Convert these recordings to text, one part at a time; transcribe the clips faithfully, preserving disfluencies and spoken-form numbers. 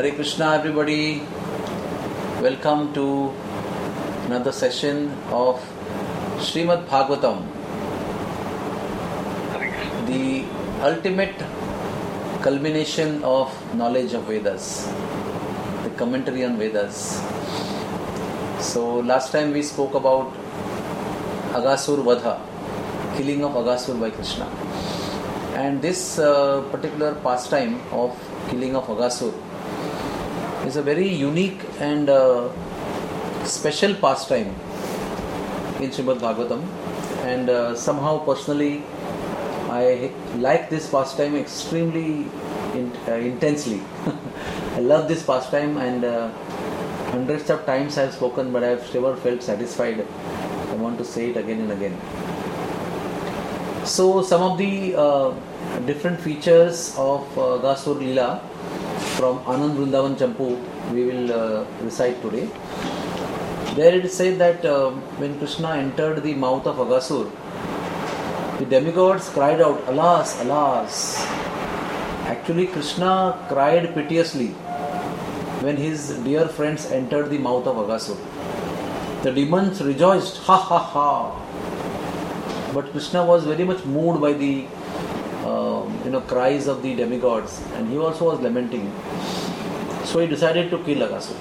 Hare Krishna, everybody. Welcome to another session of Srimad Bhagavatam, the ultimate culmination of knowledge of Vedas, the commentary on Vedas. So last time we spoke about Aghasur Vadha, killing of Aghasur by Krishna. And this uh, particular pastime of killing of Aghasur is a very unique and uh, special pastime in Srimad Bhagavatam, and uh, somehow personally I like this pastime extremely in, uh, intensely. I love this pastime, and uh, hundreds of times I have spoken, but I have never felt satisfied. I want to say it again and again. So some of the uh, different features of uh, Aghasur Leela from Anand Vrindavan Champu we will uh, recite today. There it is said that uh, when Krishna entered the mouth of Aghasur, the demigods cried out, "Alas, alas!" Actually, Krishna cried piteously when his dear friends entered the mouth of Aghasur. The demons rejoiced, "Ha ha ha!" But Krishna was very much moved by the uh, you know cries of the demigods, and he also was lamenting. So he decided to kill Aghasur.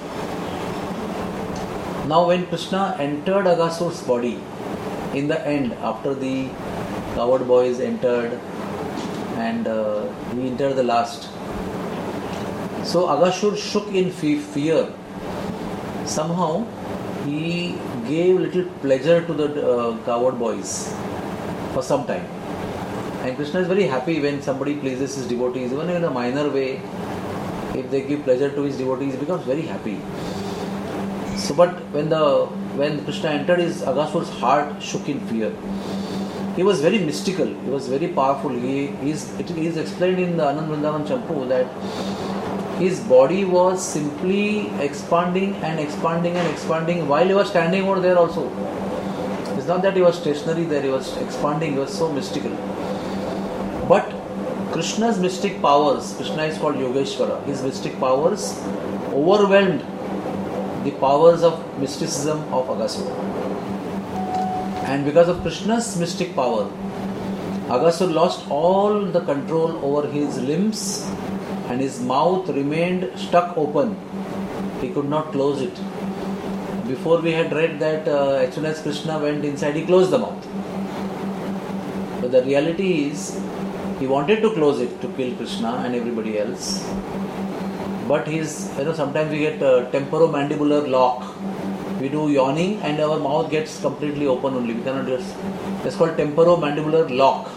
Now when Krishna entered Aghasur's body, in the end, after the coward boys entered and uh, he entered the last, so Aghasur shook in fear. Somehow he gave little pleasure to the uh, coward boys for some time. And Krishna is very happy when somebody pleases his devotees, even in a minor way. If they give pleasure to his devotees, he becomes very happy. So, but when the when Krishna entered, his Aghasur's heart shook in fear. He was very mystical. He was very powerful. He is it is explained in the Anand Vrindavan Champu that his body was simply expanding and expanding and expanding while he was standing over there also. It's not that he was stationary there. He was expanding. He was so mystical. But Krishna's mystic powers, Krishna is called Yogeshwara, his mystic powers overwhelmed the powers of mysticism of Aghasur. And because of Krishna's mystic power, Aghasur lost all the control over his limbs and his mouth remained stuck open. He could not close it. Before we had read that uh, as soon as Krishna went inside, he closed the mouth. But the reality is, he wanted to close it to kill Krishna and everybody else. But his, you know, sometimes we get a temporomandibular lock. We do yawning and our mouth gets completely open only. We cannot just, it's called temporomandibular lock.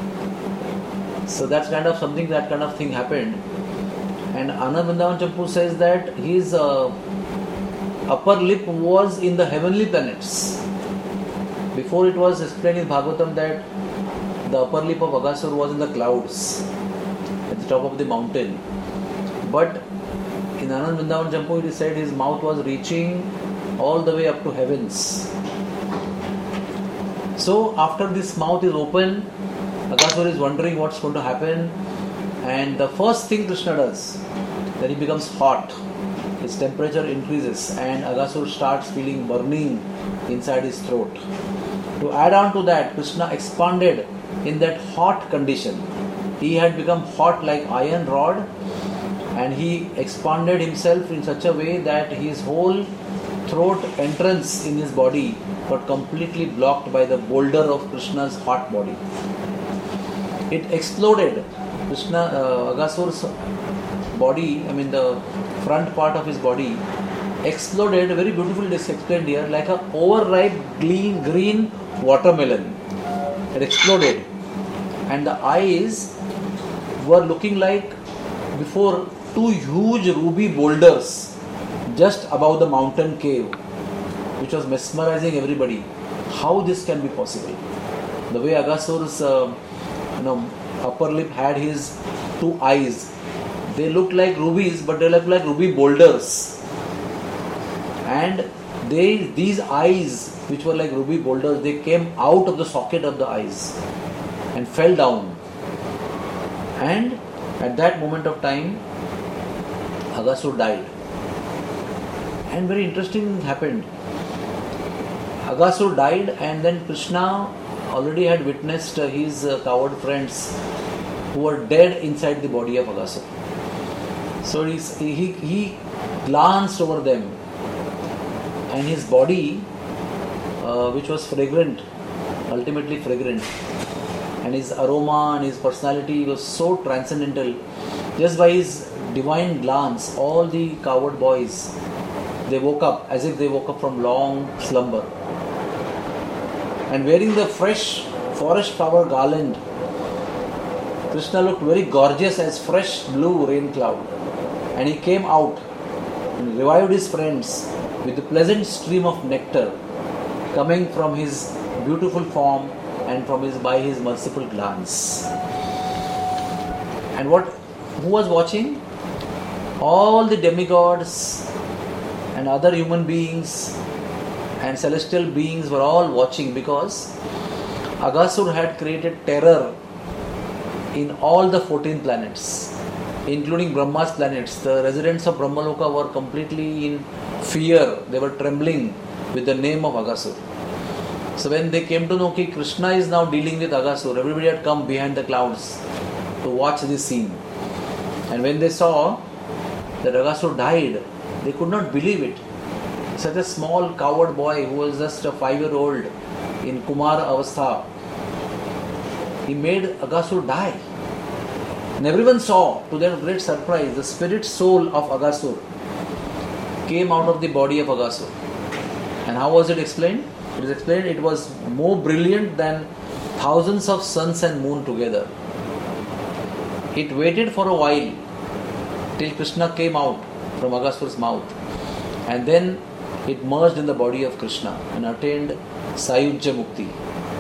So that's kind of something, that kind of thing happened. And Anand Vrindavan Champu says that his uh, upper lip was in the heavenly planets. Before it was explained in Bhagavatam that the upper lip of Aghasur was in the clouds at the top of the mountain. But in Anand Vrindavan Champu it is said his mouth was reaching all the way up to heavens. So after this mouth is open, Aghasur is wondering what's going to happen, and the first thing Krishna does, then he becomes hot. His temperature increases and Aghasur starts feeling burning inside his throat. To add on to that, Krishna expanded in that hot condition. He had become hot like iron rod, and he expanded himself in such a way that his whole throat entrance in his body got completely blocked by the boulder of Krishna's hot body. It exploded. Krishna, uh, Aghasur's body, I mean the front part of his body exploded, very beautifully explained here, like a overripe green, green watermelon. It exploded, and the eyes were looking like before two huge ruby boulders just above the mountain cave, which was mesmerizing everybody. How this can be possible? The way Aghasur's uh, you know, upper lip had his two eyes, they looked like rubies, but they looked like ruby boulders. And they these eyes, which were like ruby boulders, they came out of the socket of the eyes and fell down. And at that moment of time, Aghasur died. And very interesting happened. Aghasur died, and then Krishna already had witnessed his uh, coward friends who were dead inside the body of Aghasur. So he's, he, he glanced over them, and his body, uh, which was fragrant, ultimately fragrant, and his aroma and his personality was so transcendental. Just by his divine glance, all the coward boys, they woke up as if they woke up from long slumber. And wearing the fresh forest flower garland, Krishna looked very gorgeous as fresh blue rain cloud. And he came out and revived his friends with a pleasant stream of nectar coming from his beautiful form and from his by his merciful glance. And what who was watching? All the demigods and other human beings and celestial beings were all watching, because Aghasur had created terror in all the fourteen planets, including Brahma's planets. The residents of Brahmaloka were completely in fear. They were trembling with the name of Aghasur. So when they came to know that Krishna is now dealing with Aghasur, everybody had come behind the clouds to watch this scene. And when they saw that Aghasur died, they could not believe it. Such a small coward boy who was just a five-year-old in Kumar Avastha, he made Aghasur die. And everyone saw, to their great surprise, the spirit soul of Aghasur came out of the body of Aghasur. And how was it explained? It is explained it was more brilliant than thousands of suns and moon together. It waited for a while till Krishna came out from Aghasur's mouth, and then it merged in the body of Krishna and attained Sayujya Mukti.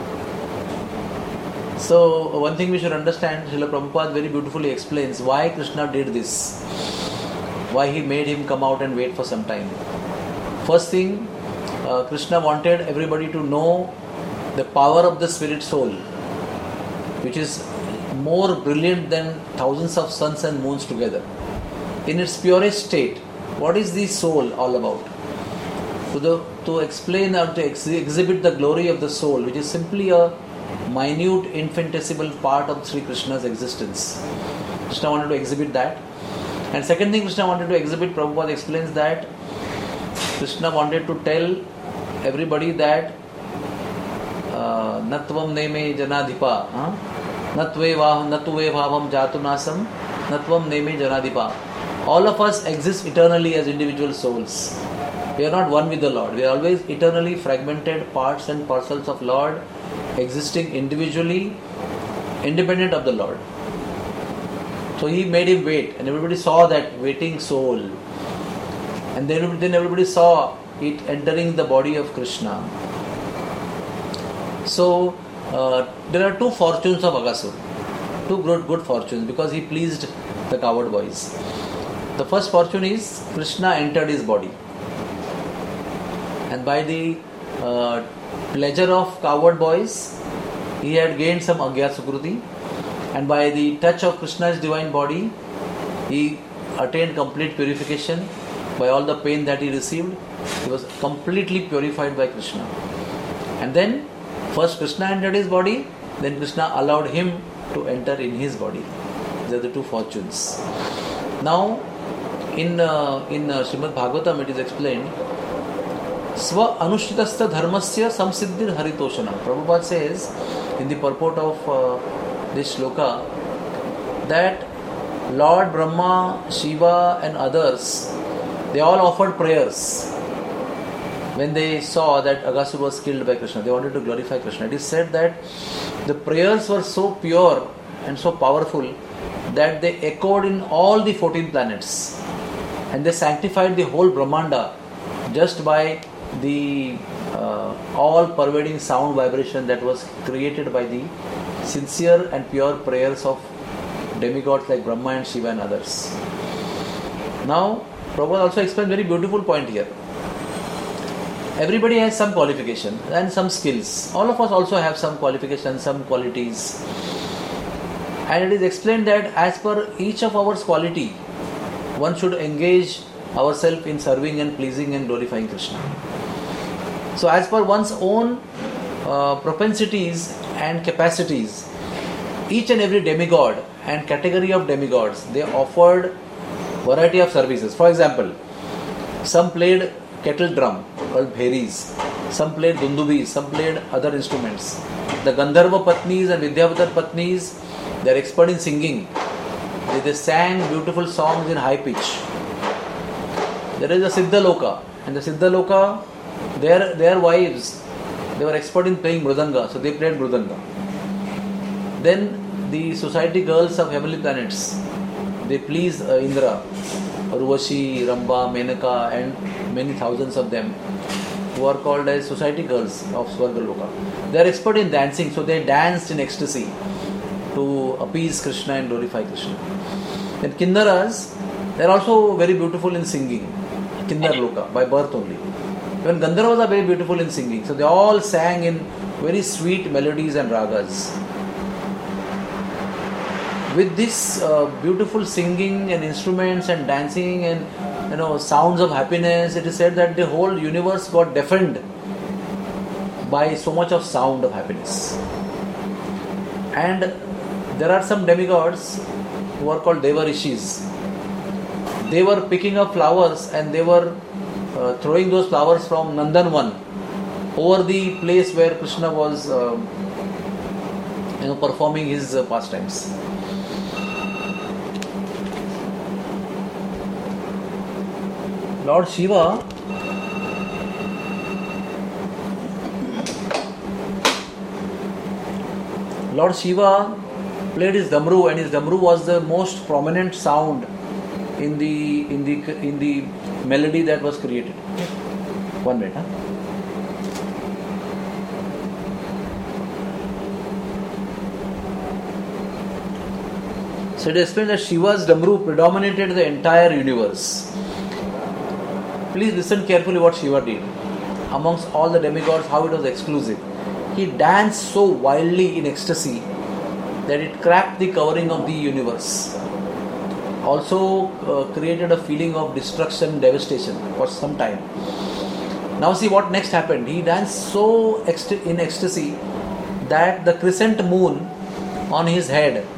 So one thing we should understand, Srila Prabhupada very beautifully explains why Krishna did this, why he made him come out and wait for some time. First thing, uh, Krishna wanted everybody to know the power of the spirit soul, which is more brilliant than thousands of suns and moons together. In its purest state, what is the soul all about? To, the, to explain or to ex- exhibit the glory of the soul, which is simply a minute, infinitesimal part of Sri Krishna's existence. Krishna wanted to exhibit that. And second thing Krishna wanted to exhibit, Prabhupada explains that Krishna wanted to tell everybody that uh, Natvam neme janadhipa, Natve Natve bhavam jatunasam, Natvam neme janadhipa. All of us exist eternally as individual souls. We are not one with the Lord. We are always eternally fragmented parts and parcels of Lord, existing individually, independent of the Lord. So he made him wait, and everybody saw that waiting soul. And then, then everybody saw it entering the body of Krishna. So uh, there are two fortunes of Aghasur, two good, good fortunes, because he pleased the coward boys. The first fortune is Krishna entered his body, and by the uh, pleasure of coward boys, he had gained some Agya Sukruti, and by the touch of Krishna's divine body, he attained complete purification. By all the pain that he received, he was completely purified by Krishna. And then, first Krishna entered his body, then Krishna allowed him to enter in his body. These are the two fortunes. Now, in uh, in uh, Srimad Bhagavatam, it is explained, Sva Anushritastha Dharmasya Samsiddhir Haritoshanam. Prabhupada says in the purport of uh, this shloka that Lord Brahma, Shiva and others, they all offered prayers when they saw that Aghasur was killed by Krishna. They wanted to glorify Krishna. It is said that the prayers were so pure and so powerful that they echoed in all the fourteen planets, and they sanctified the whole Brahmanda just by the uh, all-pervading sound vibration that was created by the sincere and pure prayers of demigods like Brahma and Shiva and others. Now, Prabhupada also explained a very beautiful point here. Everybody has some qualification and some skills. All of us also have some qualifications, some qualities. And it is explained that as per each of our quality, one should engage ourselves in serving and pleasing and glorifying Krishna. So as per one's own uh, propensities and capacities, each and every demigod and category of demigods, they offered variety of services. For example, some played kettle drum called bheris, some played dundubis, some played other instruments. The Gandharva Patnis and Vidyavatar Patnis, they are expert in singing. They, they sang beautiful songs in high pitch. There is a Siddhaloka, and the Siddhaloka, their, their wives, they were expert in playing mridanga, so they played mridanga. Then the society girls of heavenly planets, they please uh, Indra, Urvashi, Ramba, Menaka, and many thousands of them who are called as society girls of Swargaloka. They are expert in dancing, so they danced in ecstasy to appease Krishna and glorify Krishna. Then Kinnaras, they are also very beautiful in singing. Kinnar Loka, by birth only. Even Gandharvas are very beautiful in singing, so they all sang in very sweet melodies and ragas. With this uh, beautiful singing and instruments and dancing and you know sounds of happiness, it is said that the whole universe got deafened by so much of sound of happiness. And there are some demigods who are called Deva Rishis. They were picking up flowers and they were uh, throwing those flowers from Nandanvan over the place where Krishna was uh, you know performing his uh, pastimes. Lord Shiva Lord Shiva played his damru, and his damru was the most prominent sound in the in the in the melody that was created. One minute, huh? So it explains that Shiva's damru predominated the entire universe. Please listen carefully what Shiva did. Amongst all the demigods, how it was exclusive. He danced so wildly in ecstasy that it cracked the covering of the universe. Also uh, created a feeling of destruction, devastation for some time. Now see what next happened. He danced so ext- in ecstasy that the crescent moon on his head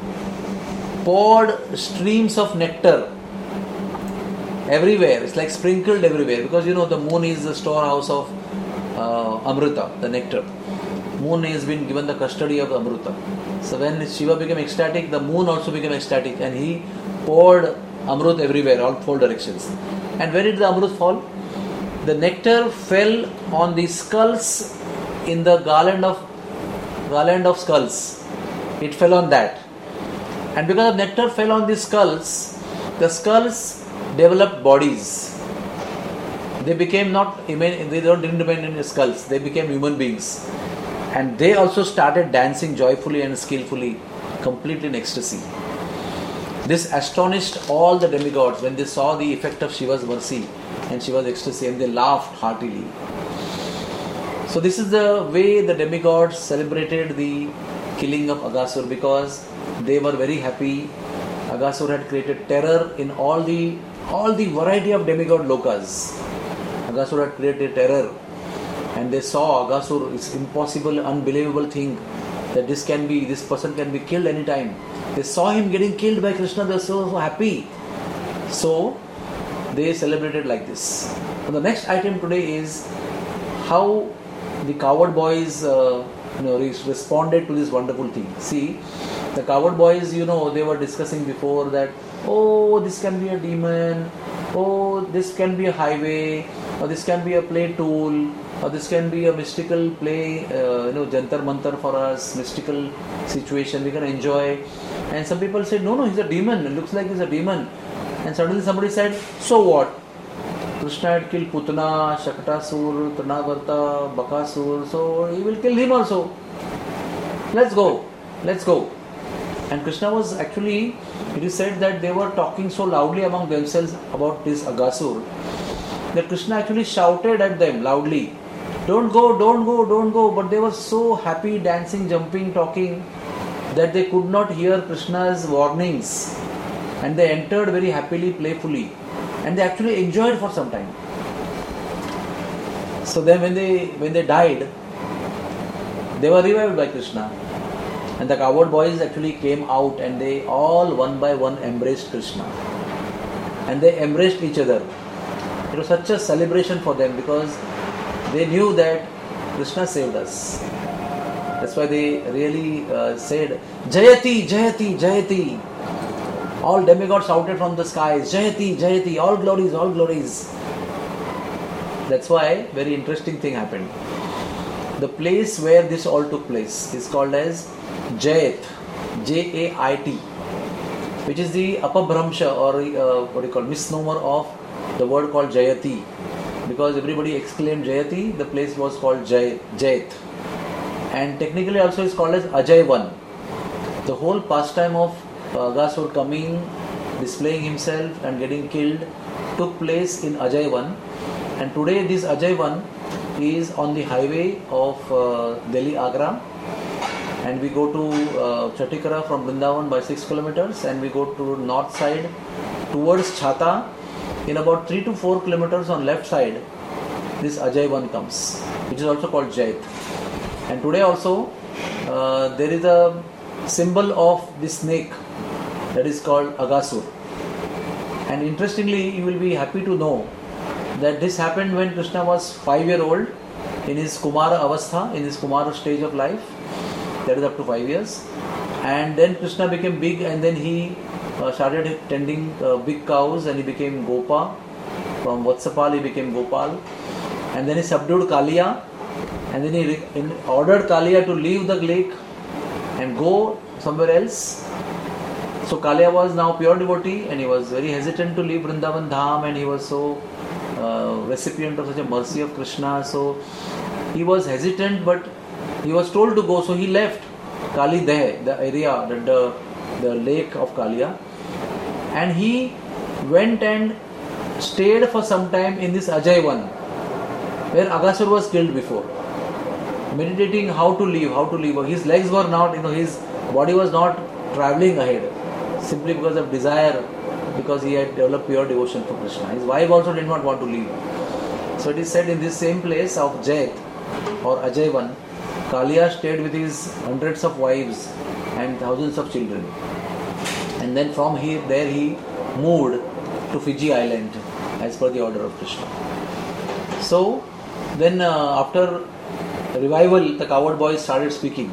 poured streams of nectar everywhere. It's like sprinkled everywhere, because you know the moon is the storehouse of uh, Amrita, the nectar. Moon has been given the custody of Amrita. So when Shiva became ecstatic, the moon also became ecstatic, and he poured Amrut everywhere, all four directions. And where did the Amrut fall? The nectar fell on the skulls in the garland of garland of skulls. It fell on that. And because the nectar fell on the skulls, the skulls developed bodies. They became not, they don't didn't remain in skulls, they became human beings. And they also started dancing joyfully and skillfully, completely in ecstasy. This astonished all the demigods when they saw the effect of Shiva's mercy and Shiva's ecstasy, and they laughed heartily. So this is the way the demigods celebrated the killing of Aghasur, because they were very happy. Aghasur had created terror in all the all the variety of demigod lokas. Aghasur had created terror, and they saw Aghasur, it's impossible, unbelievable thing that this can be, this person can be killed anytime. They saw him getting killed by Krishna, they were so, so happy. So they celebrated like this. So the next item today is how the coward boys uh, you know, responded to this wonderful thing. See, the coward boys, you know, they were discussing before that, oh, this can be a demon, oh, this can be a highway, or this can be a play tool, or this can be a mystical play, uh, you know, jantar mantar for us, mystical situation we can enjoy. And some people said, no, no, he's a demon, it looks like he's a demon. And suddenly somebody said, so what? Krishna had killed Putana, Shakatasur, Trinavarta, Bakasur, so he will kill him also. Let's go, let's go. And Krishna was actually, it is said that they were talking so loudly among themselves about this Aghasur, that Krishna actually shouted at them loudly, don't go, don't go, don't go. But they were so happy, dancing, jumping, talking, that they could not hear Krishna's warnings. and they entered very happily, playfully, and they actually enjoyed for some time. So then when they when they died, they were revived by Krishna, and the cowherd boys actually came out and they all one by one embraced Krishna, and they embraced each other. It was such a celebration for them because they knew that Krishna saved us. That's why they really uh, said, Jayati, Jayati, Jayati. All demigods shouted from the skies, Jayati, Jayati, all glories, all glories. That's why very interesting thing happened. The place where this all took place is called as Jayat, J A I T, which is the apabhramsha or uh, what do you call misnomer of the word called Jayati. Because everybody exclaimed Jayati, the place was called Jay, Jayat. And technically also is called as Ajayvan. The whole pastime of Aghasur coming, displaying himself and getting killed took place in Ajayvan. And today this Ajayvan is on the highway of uh, Delhi Agra, and we go to uh, Chatikara from Vrindavan by six kilometers, and we go to north side towards Chhata. In about three to four kilometers on left side, this Ajayvan comes, which is also called Jayat. And today also uh, there is a symbol of the snake that is called Aghasur. And interestingly, you will be happy to know that this happened when Krishna was five year old in his Kumara Avastha, in his Kumara stage of life, that is up to five years. And then Krishna became big, and then he uh, started tending uh, big cows, and he became Gopa. From Vatsapal he became Gopal, and then he subdued Kaliya, and then he re- in, ordered Kaliya to leave the lake and go somewhere else. So Kaliya was now pure devotee, and he was very hesitant to leave Vrindavan Dham, and he was so uh, recipient of such a mercy of Krishna. So he was hesitant, but he was told to go, so he left Kali Deh, the area, the, the, the lake of Kaliya, and he went and stayed for some time in this Ajayvan, where Aghasur was killed before, meditating how to live, how to live. His legs were not, you know, his body was not travelling ahead, simply because of desire, because he had developed pure devotion for Krishna. His wife also did not want to leave. So it is said in this same place of Jayat or Ajayvan, Kaliya stayed with his hundreds of wives and thousands of children. And then from here, there he moved to Fiji Island as per the order of Krishna. So then uh, after revival, the cowherd boys started speaking.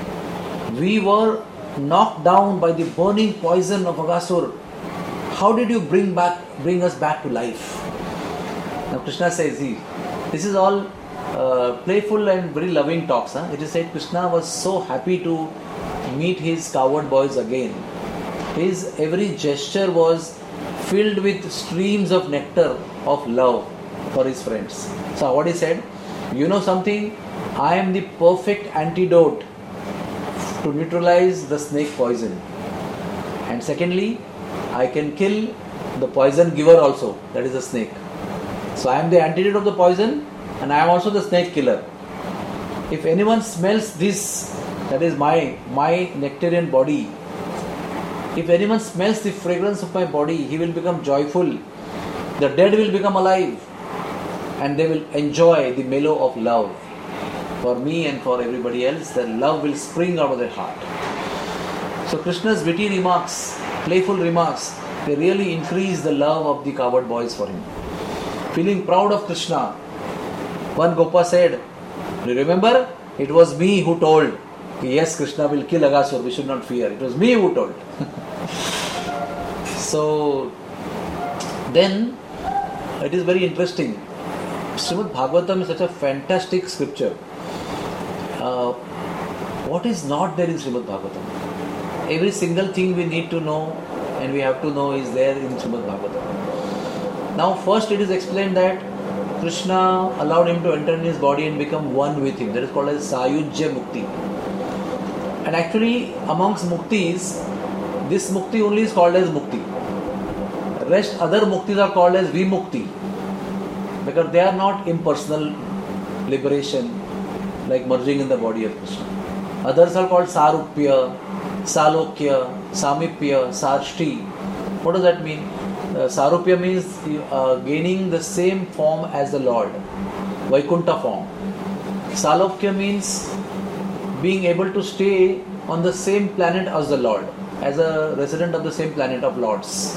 We were knocked down by the burning poison of Aghasur. How did you bring back, bring us back to life? Now Krishna says, see, this is all uh, playful and very loving talks. Huh? It is said Krishna was so happy to meet his cowherd boys again. His every gesture was filled with streams of nectar of love for his friends. So what he said, you know something, I am the perfect antidote to neutralize the snake poison. And secondly, I can kill the poison giver also, that is the snake. So I am the antidote of the poison, and I am also the snake killer. If anyone smells this, that is my, my nectarian body, if anyone smells the fragrance of my body, he will become joyful. The dead will become alive, and they will enjoy the mellow of love. For me and for everybody else, the love will spring out of their heart. So Krishna's witty remarks, playful remarks, they really increase the love of the cowherd boys for him. Feeling proud of Krishna, one Gopa said, do you remember? It was me who told, yes, Krishna will kill Aghasur, we should not fear. It was me who told. So then it is very interesting. Srimad Bhagavatam is such a fantastic scripture. Uh, what is not there in Srimad Bhagavatam? Every single thing we need to know and we have to know is there in Srimad Bhagavatam. Now first it is explained that Krishna allowed him to enter in his body and become one with him. That is called as Sayujya Mukti. And actually amongst Muktis, this Mukti only is called as Mukti. Rest other Muktis are called as Vimukti, because they are not impersonal liberation like merging in the body of Krishna. Others are called Sarupya, Salokya, Samipya, Sarshti. What does that mean? Uh, Sarupya means uh, gaining the same form as the Lord, Vaikuntha form. Salokya means being able to stay on the same planet as the Lord, as a resident of the same planet of Lords.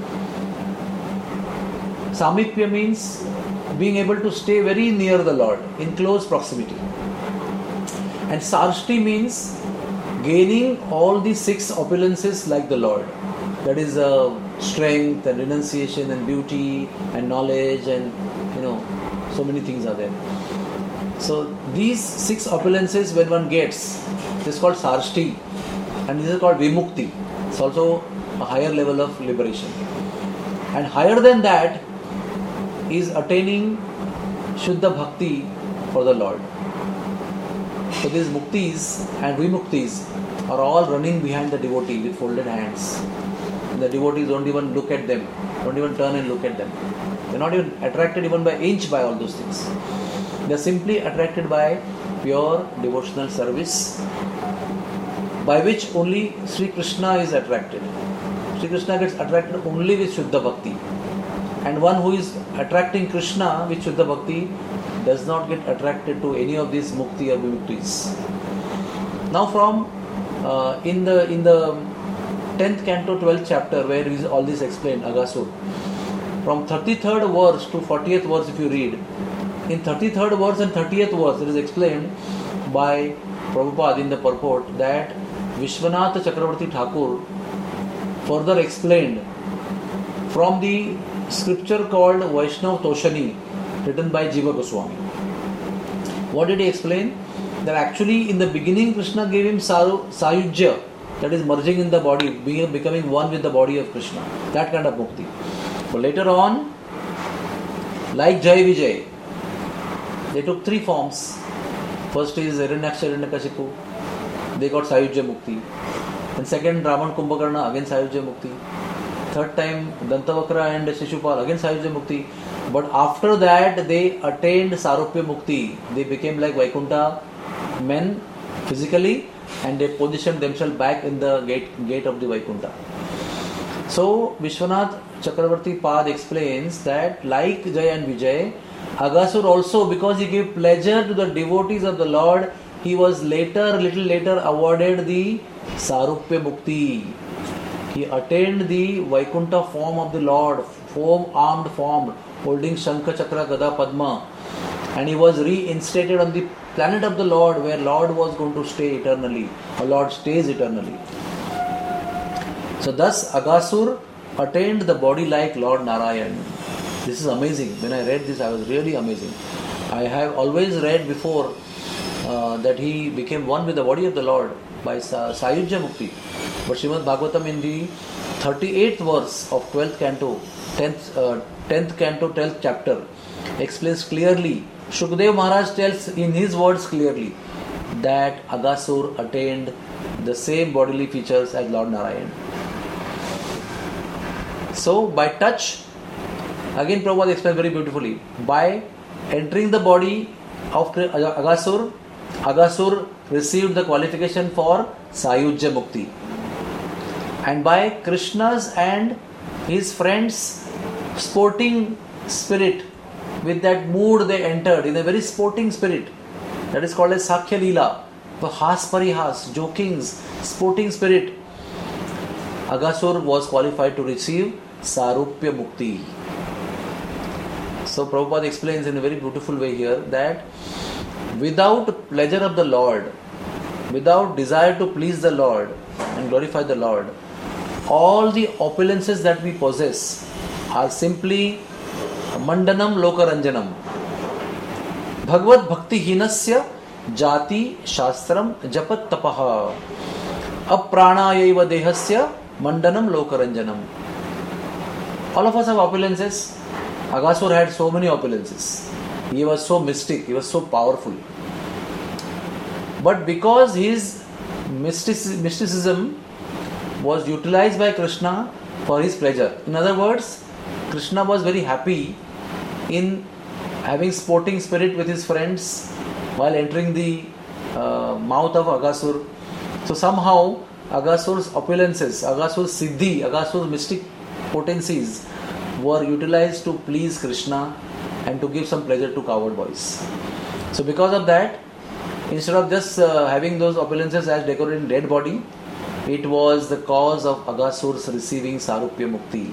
Samipya means being able to stay very near the Lord, in close proximity. And Sarshti means gaining all the six opulences like the Lord. That is uh, strength and renunciation and beauty and knowledge and, you know, so many things are there. So these six opulences when one gets, this is called Sarshti and this is called Vimukti. It's also a higher level of liberation. And higher than that is attaining Shuddha Bhakti for the Lord. So these Muktis and Vimuktis are all running behind the devotee with folded hands. And the devotees don't even look at them, don't even turn and look at them. They're not even attracted even by inch by all those things. They're simply attracted by pure devotional service, by which only Sri Krishna is attracted. Sri Krishna gets attracted only with Shuddha Bhakti. And one who is attracting Krishna with Shuddha Bhakti does not get attracted to any of these Mukti or Vimuktis. Now from uh, in the in the tenth canto, twelfth chapter, where is all this explained, Aghasur, from thirty-third verse to fortieth verse if you read, in thirty-third verse and thirtieth verse it is explained by Prabhupada in the purport that Vishwanath Chakravarti Thakur further explained from the scripture called Vaishnav Toshani, written by Jiva Goswami. What did he explain? That actually in the beginning Krishna gave him Saru, Sayujya, that is merging in the body, being, becoming one with the body of Krishna. That kind of mukti. But later on, like Jai Vijay, they took three forms. First is Hiranyaksha Hiranyakashipu, they got Sayujya Mukti. And second, Ravan Kumbhakarna, again Sayujya Mukti. Third time, Dantavakra and Shishupal, again Sayujya Mukti. But after that, they attained Sarupya Mukti. They became like Vaikuntha men physically and they positioned themselves back in the gate, gate of the Vaikuntha. So, Vishwanath Chakravarti Pad explains that like Jai and Vijay, Aghasur also, because he gave pleasure to the devotees of the Lord, he was later, little later awarded the Sarupya Mukti. He attained the Vaikuntha form of the Lord, four-armed form, holding Shankha, Chakra, Gada, Padma. And he was reinstated on the planet of the Lord, where Lord was going to stay eternally, or Lord stays eternally. So thus Aghasur attained the body like Lord Narayan. This is amazing. When I read this, I was really amazing. I have always read before uh, that he became one with the body of the Lord by Sa- Sayujya Mukti. But Srimad Bhagavatam in the thirty-eighth verse of twelfth canto, tenth, uh, tenth canto, twelfth chapter explains clearly, Shukdev Maharaj tells in his words clearly that Aghasur attained the same bodily features as Lord Narayan. So by touch, again Prabhupada explains very beautifully, by entering the body of Aghasur, Aghasur received the qualification for Sayujya Mukti. And by Krishna's and his friends' sporting spirit, with that mood they entered, in a very sporting spirit, that is called as Sakhya Leela, the Has Parihas, jokings, sporting spirit, Aghasur was qualified to receive Sarupya Mukti. So Prabhupada explains in a very beautiful way here that without pleasure of the Lord, without desire to please the Lord and glorify the Lord, all the opulences that we possess are simply Mandanam Lokaranjanam. Bhagavad Bhakti Hinasya Jati Shastram Japat Tapaha Apranayaiva Dehasya Mandanam Lokaranjanam. All of us have opulences. Aghasur had so many opulences. He was so mystic, he was so powerful. But because his mysticism was utilized by Krishna for his pleasure. In other words, Krishna was very happy in having sporting spirit with his friends while entering the uh, mouth of Aghasur. So somehow Aghasur's opulences, Aghasur's siddhi, Aghasur's mystic potencies were utilized to please Krishna and to give some pleasure to coward boys. So because of that, instead of just uh, having those opulences as decorated in dead body, it was the cause of Aghasurs receiving Sarupya Mukti.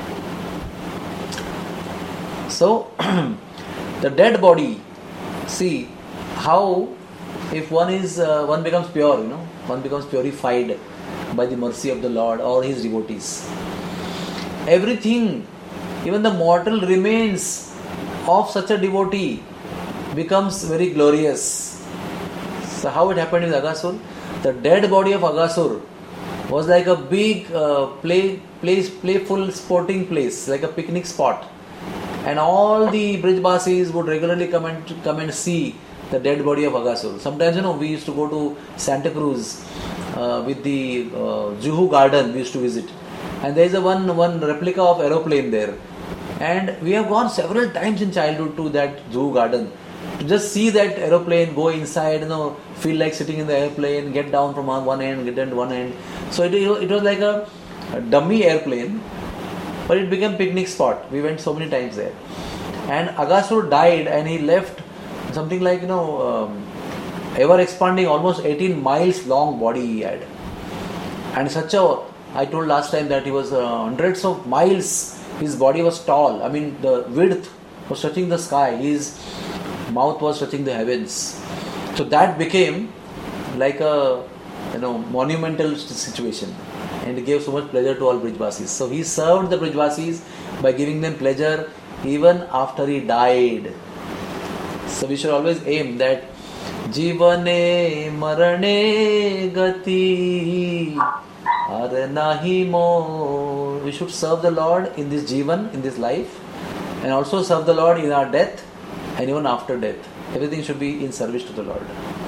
So, the dead body, see how if one is uh, one becomes pure, you know, one becomes purified by the mercy of the Lord or his devotees. Everything, even the mortal remains of such a devotee becomes very glorious. So how it happened with Aghasur? The dead body of Aghasur was like a big uh, play, place, playful sporting place, like a picnic spot. And all the Brijbasis would regularly come and come and see the dead body of Aghasur. Sometimes, you know, we used to go to Santa Cruz uh, with the uh, Juhu garden we used to visit. And there is a one, one replica of aeroplane there. And we have gone several times in childhood to that Juhu garden to just see that aeroplane, go inside, you know, feel like sitting in the airplane, get down from one end, get down to one end. So it, it was like a, a dummy airplane, but it became picnic spot. We went so many times there. And Aghasur died and he left something like, you know, um, ever expanding, almost eighteen miles long body he had. And such a, I told last time that he was uh, hundreds of miles, his body was tall. I mean, the width was touching the sky. His mouth was touching the heavens. So that became like a, you know, monumental situation. And it gave so much pleasure to all Brijbasis. So he served the Brijbasis by giving them pleasure even after he died. So we should always aim that Jivane marane gati ar nahi mo. We should serve the Lord in this Jivan, in this life, and also serve the Lord in our death and even after death. Everything should be in service to the Lord.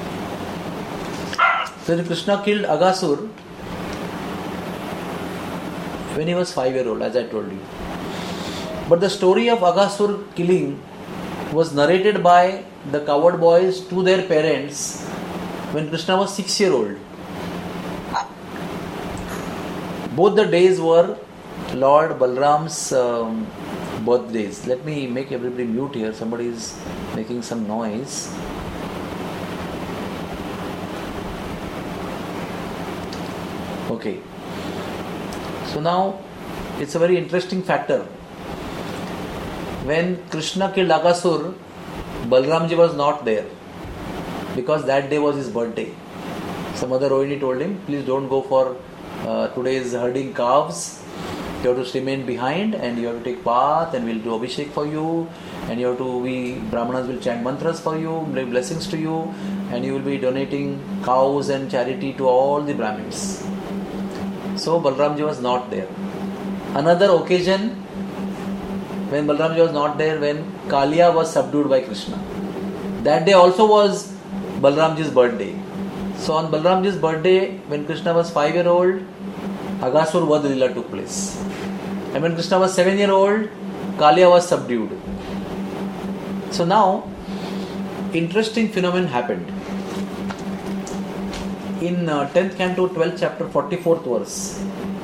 So Krishna killed Aghasur when he was five years old, as I told you. But the story of Aghasur killing was narrated by the coward boys to their parents when Krishna was six years old. Both the days were Lord Balram's um, birthdays. Let me make everybody mute here. Somebody is making some noise. Okay. So now it's a very interesting factor. When Krishna killed Aghasur, Balramji was not there because that day was his birthday. Some other Rohini told him, please don't go for uh, today's herding calves. You have to remain behind and you have to take path and we'll do Abhishek for you and you have to be, Brahmanas will chant mantras for you, give blessings to you, and you will be donating cows and charity to all the Brahmins. So Balramji was not there. Another occasion when Balramji was not there, when Kaliya was subdued by Krishna. That day also was Balramji's birthday. So on Balramji's birthday, when Krishna was five years old, Aghasur Vadh Leela took place. And when Krishna was seven years old, Kaliya was subdued. So now, interesting phenomenon happened. In uh, tenth canto, twelfth chapter, forty-fourth verse,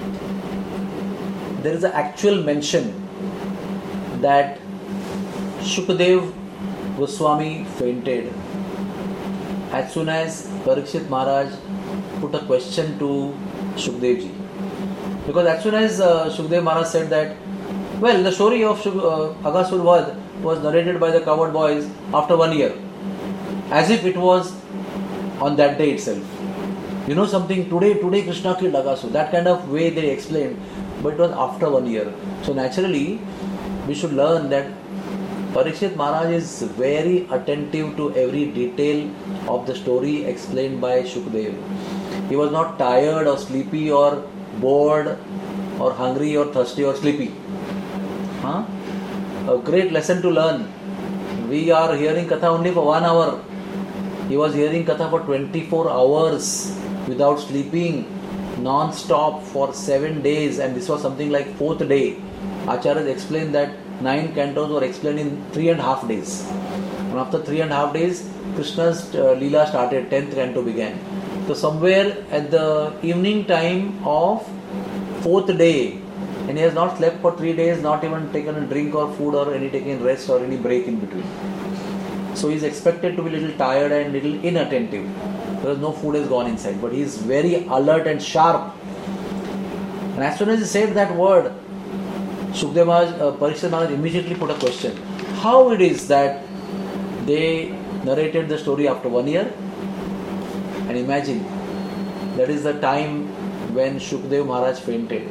there is an actual mention that Shukdev Goswami fainted as soon as Parikshit Maharaj put a question to Shukdevji. Because as soon as uh, Shukdev Maharaj said that, well, the story of Shuk- uh, Aghasur Vadh was narrated by the coward boys after one year, as if it was on that day itself. You know something, today, today Krishna killed Aghasur. That kind of way they explained, but it was after one year. So naturally, we should learn that Parikshit Maharaj is very attentive to every detail of the story explained by Shukdev. He was not tired or sleepy or bored or hungry or thirsty or sleepy. Huh? A great lesson to learn. We are hearing Katha only for one hour. He was hearing Katha for twenty-four hours without sleeping, non-stop for seven days, and this was something like fourth day. Acharyas explained that nine cantos were explained in three and a half days. And after three and a half days, Krishna's uh, Leela started, tenth canto began. So somewhere at the evening time of fourth day, and he has not slept for three days, not even taken a drink or food or any taken rest or any break in between. So he is expected to be a little tired and little inattentive because no food has gone inside, but he is very alert and sharp. And as soon as he said that word, Shukdev Maharaj, uh, Parikshit Maharaj immediately put a question. How it is that they narrated the story after one year? And imagine, that is the time when Shukdev Maharaj fainted.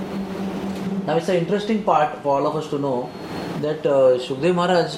Now it's an interesting part for all of us to know that uh, Shukdev Maharaj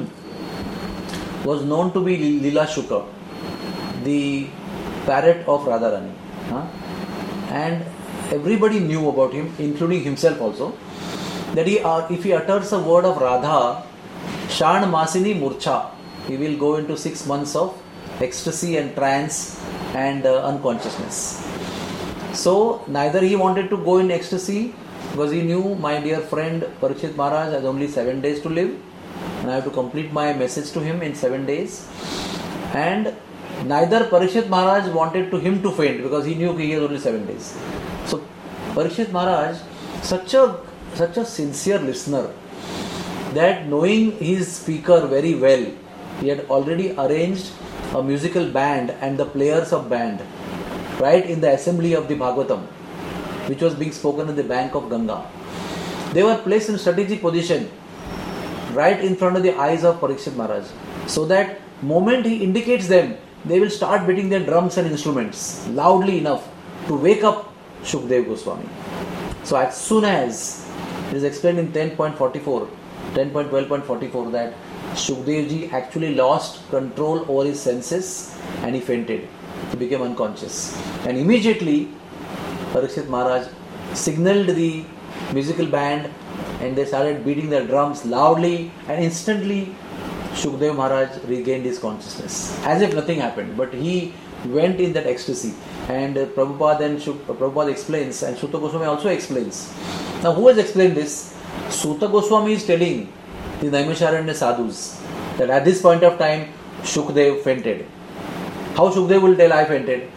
was known to be Lila Shuka, the parrot of Radharani. Huh? And everybody knew about him, including himself also, that he, uh, if he utters a word of Radha, Shan Masini Murcha, he will go into six months of ecstasy and trance and uh, unconsciousness. So neither he wanted to go in ecstasy because he knew my dear friend Parikshit Maharaj has only seven days to live and I have to complete my message to him in seven days. And neither Parikshit Maharaj wanted to him to faint because he knew he has only seven days. So Parikshit Maharaj, such a such a sincere listener, that knowing his speaker very well, he had already arranged a musical band and the players of band right in the assembly of the Bhagavatam, which was being spoken in the bank of Ganga. They were placed in strategic position right in front of the eyes of Parikshit Maharaj, so that moment he indicates them, they will start beating their drums and instruments loudly enough to wake up Shukdev Goswami. So as soon as it is explained in ten point forty-four, ten point twelve point forty-four that Shukdev ji actually lost control over his senses and he fainted. He became unconscious. And immediately Parikshit Maharaj signaled the musical band and they started beating their drums loudly, and instantly Shukdev Maharaj regained his consciousness as if nothing happened, but he went in that ecstasy. And uh, Prabhupada and Shuk, uh, Prabhupada explains, and Suta Goswami also explains. Now who has explained this? Suta Goswami is telling the Naimisharanya sadhus that at this point of time Shukdev fainted. How Shukdev will tell I fainted?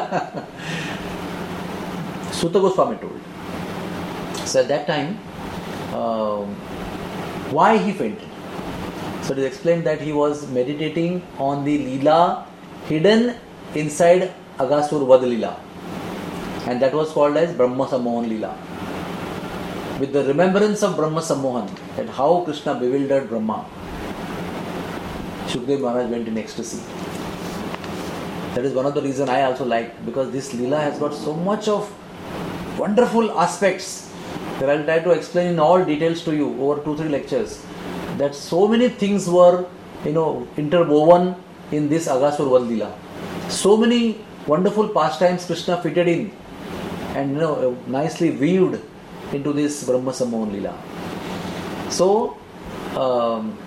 Suta Goswami told. So at that time, uh, why he fainted? So it is explained that he was meditating on the Leela hidden inside Agasur Vad Leela, and that was called as Brahma Sammohan Leela. With the remembrance of Brahma Sammohan, that how Krishna bewildered Brahma, Shukdev Maharaj went in ecstasy. That is one of the reasons I also like, because this Leela has got so much of wonderful aspects that I will try to explain in all details to you over two, three lectures. That so many things were, you know, interwoven in this Agasur Vad Leela. So many wonderful pastimes Krishna fitted in and, you know, nicely weaved into this Brahma Sammohan Leela. So, um,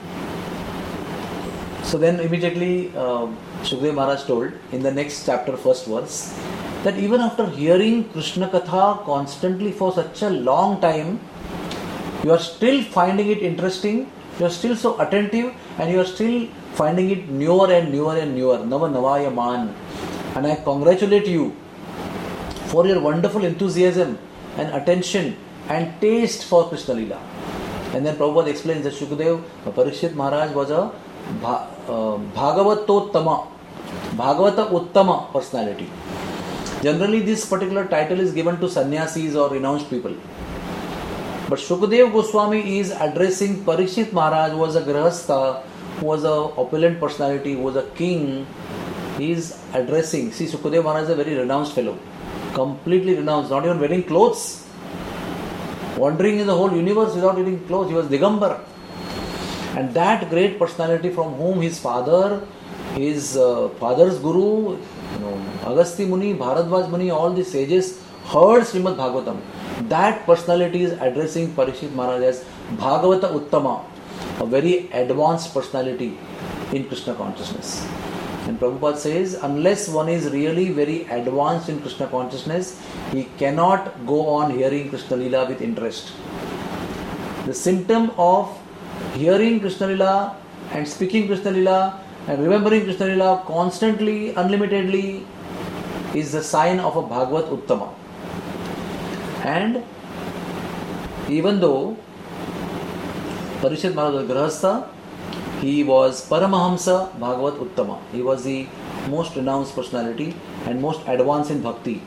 so then immediately uh, Shukdev Maharaj told in the next chapter, first verse, that even after hearing Krishna Katha constantly for such a long time, you are still finding it interesting, you are still so attentive, and you are still finding it newer and newer and newer. Nava Navaya Man. And I congratulate you for your wonderful enthusiasm and attention and taste for Krishna Leela. And then Prabhupada explains that Shukdev, Parikshit Maharaj was a Bha, uh, Bhagavatottama, Bhagavata Uttama personality. Generally, this particular title is given to sannyasis or renounced people. But Shukdev Goswami is addressing Parikshit Maharaj, who was a grahastha, who was a opulent personality, who was a king. He is addressing. See, Shukdev Maharaj is a very renounced fellow, completely renounced, not even wearing clothes, wandering in the whole universe without wearing clothes. He was Digambar. And that great personality from whom his father, his uh, father's guru, you know, Agastya Muni, Bharadwaj Muni, all these sages heard Srimad Bhagavatam. That personality is addressing Parikshit Maharaj as Bhagavata Uttama, a very advanced personality in Krishna consciousness. And Prabhupada says, unless one is really very advanced in Krishna consciousness, he cannot go on hearing Krishna Leela with interest. The symptom of hearing Krishna Leela and speaking Krishna Leela and remembering Krishna Leela constantly, unlimitedly, is the sign of a Bhagavat Uttama. And even though Parikshit Maharaj was Grahastha, he was Paramahamsa Bhagavat Uttama. He was the most renounced personality and most advanced in bhakti.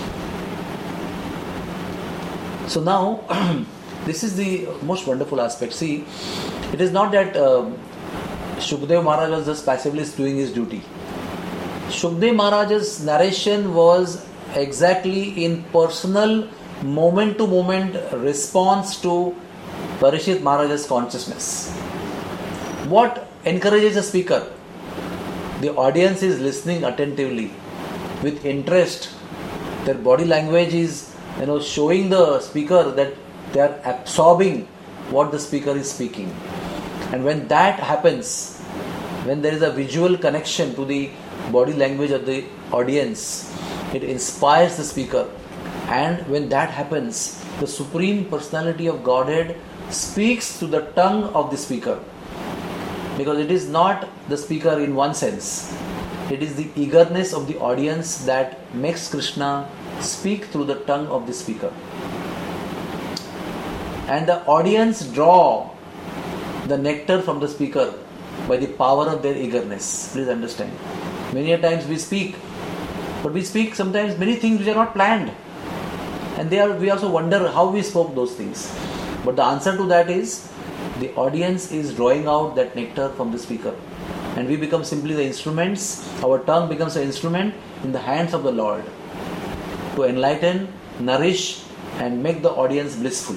So now, this is the most wonderful aspect. See, it is not that uh, Shukdev Maharaj was just passively doing his duty. Shukdev Maharaj's narration was exactly in personal, moment to moment response to Parikshit Maharaj's consciousness. What encourages a speaker? The audience is listening attentively, with interest. Their body language is, you know, showing the speaker that they are absorbing what the speaker is speaking. And when that happens, when there is a visual connection to the body language of the audience, it inspires the speaker. And when that happens, the Supreme Personality of Godhead speaks to the tongue of the speaker. Because it is not the speaker in one sense. It is the eagerness of the audience that makes Krishna speak through the tongue of the speaker. And the audience draw the nectar from the speaker by the power of their eagerness. Please understand. Many a times we speak, but we speak sometimes many things which are not planned. And they are, we also wonder how we spoke those things. But the answer to that is, the audience is drawing out that nectar from the speaker. And we become simply the instruments, our tongue becomes an instrument in the hands of the Lord to enlighten, nourish and make the audience blissful.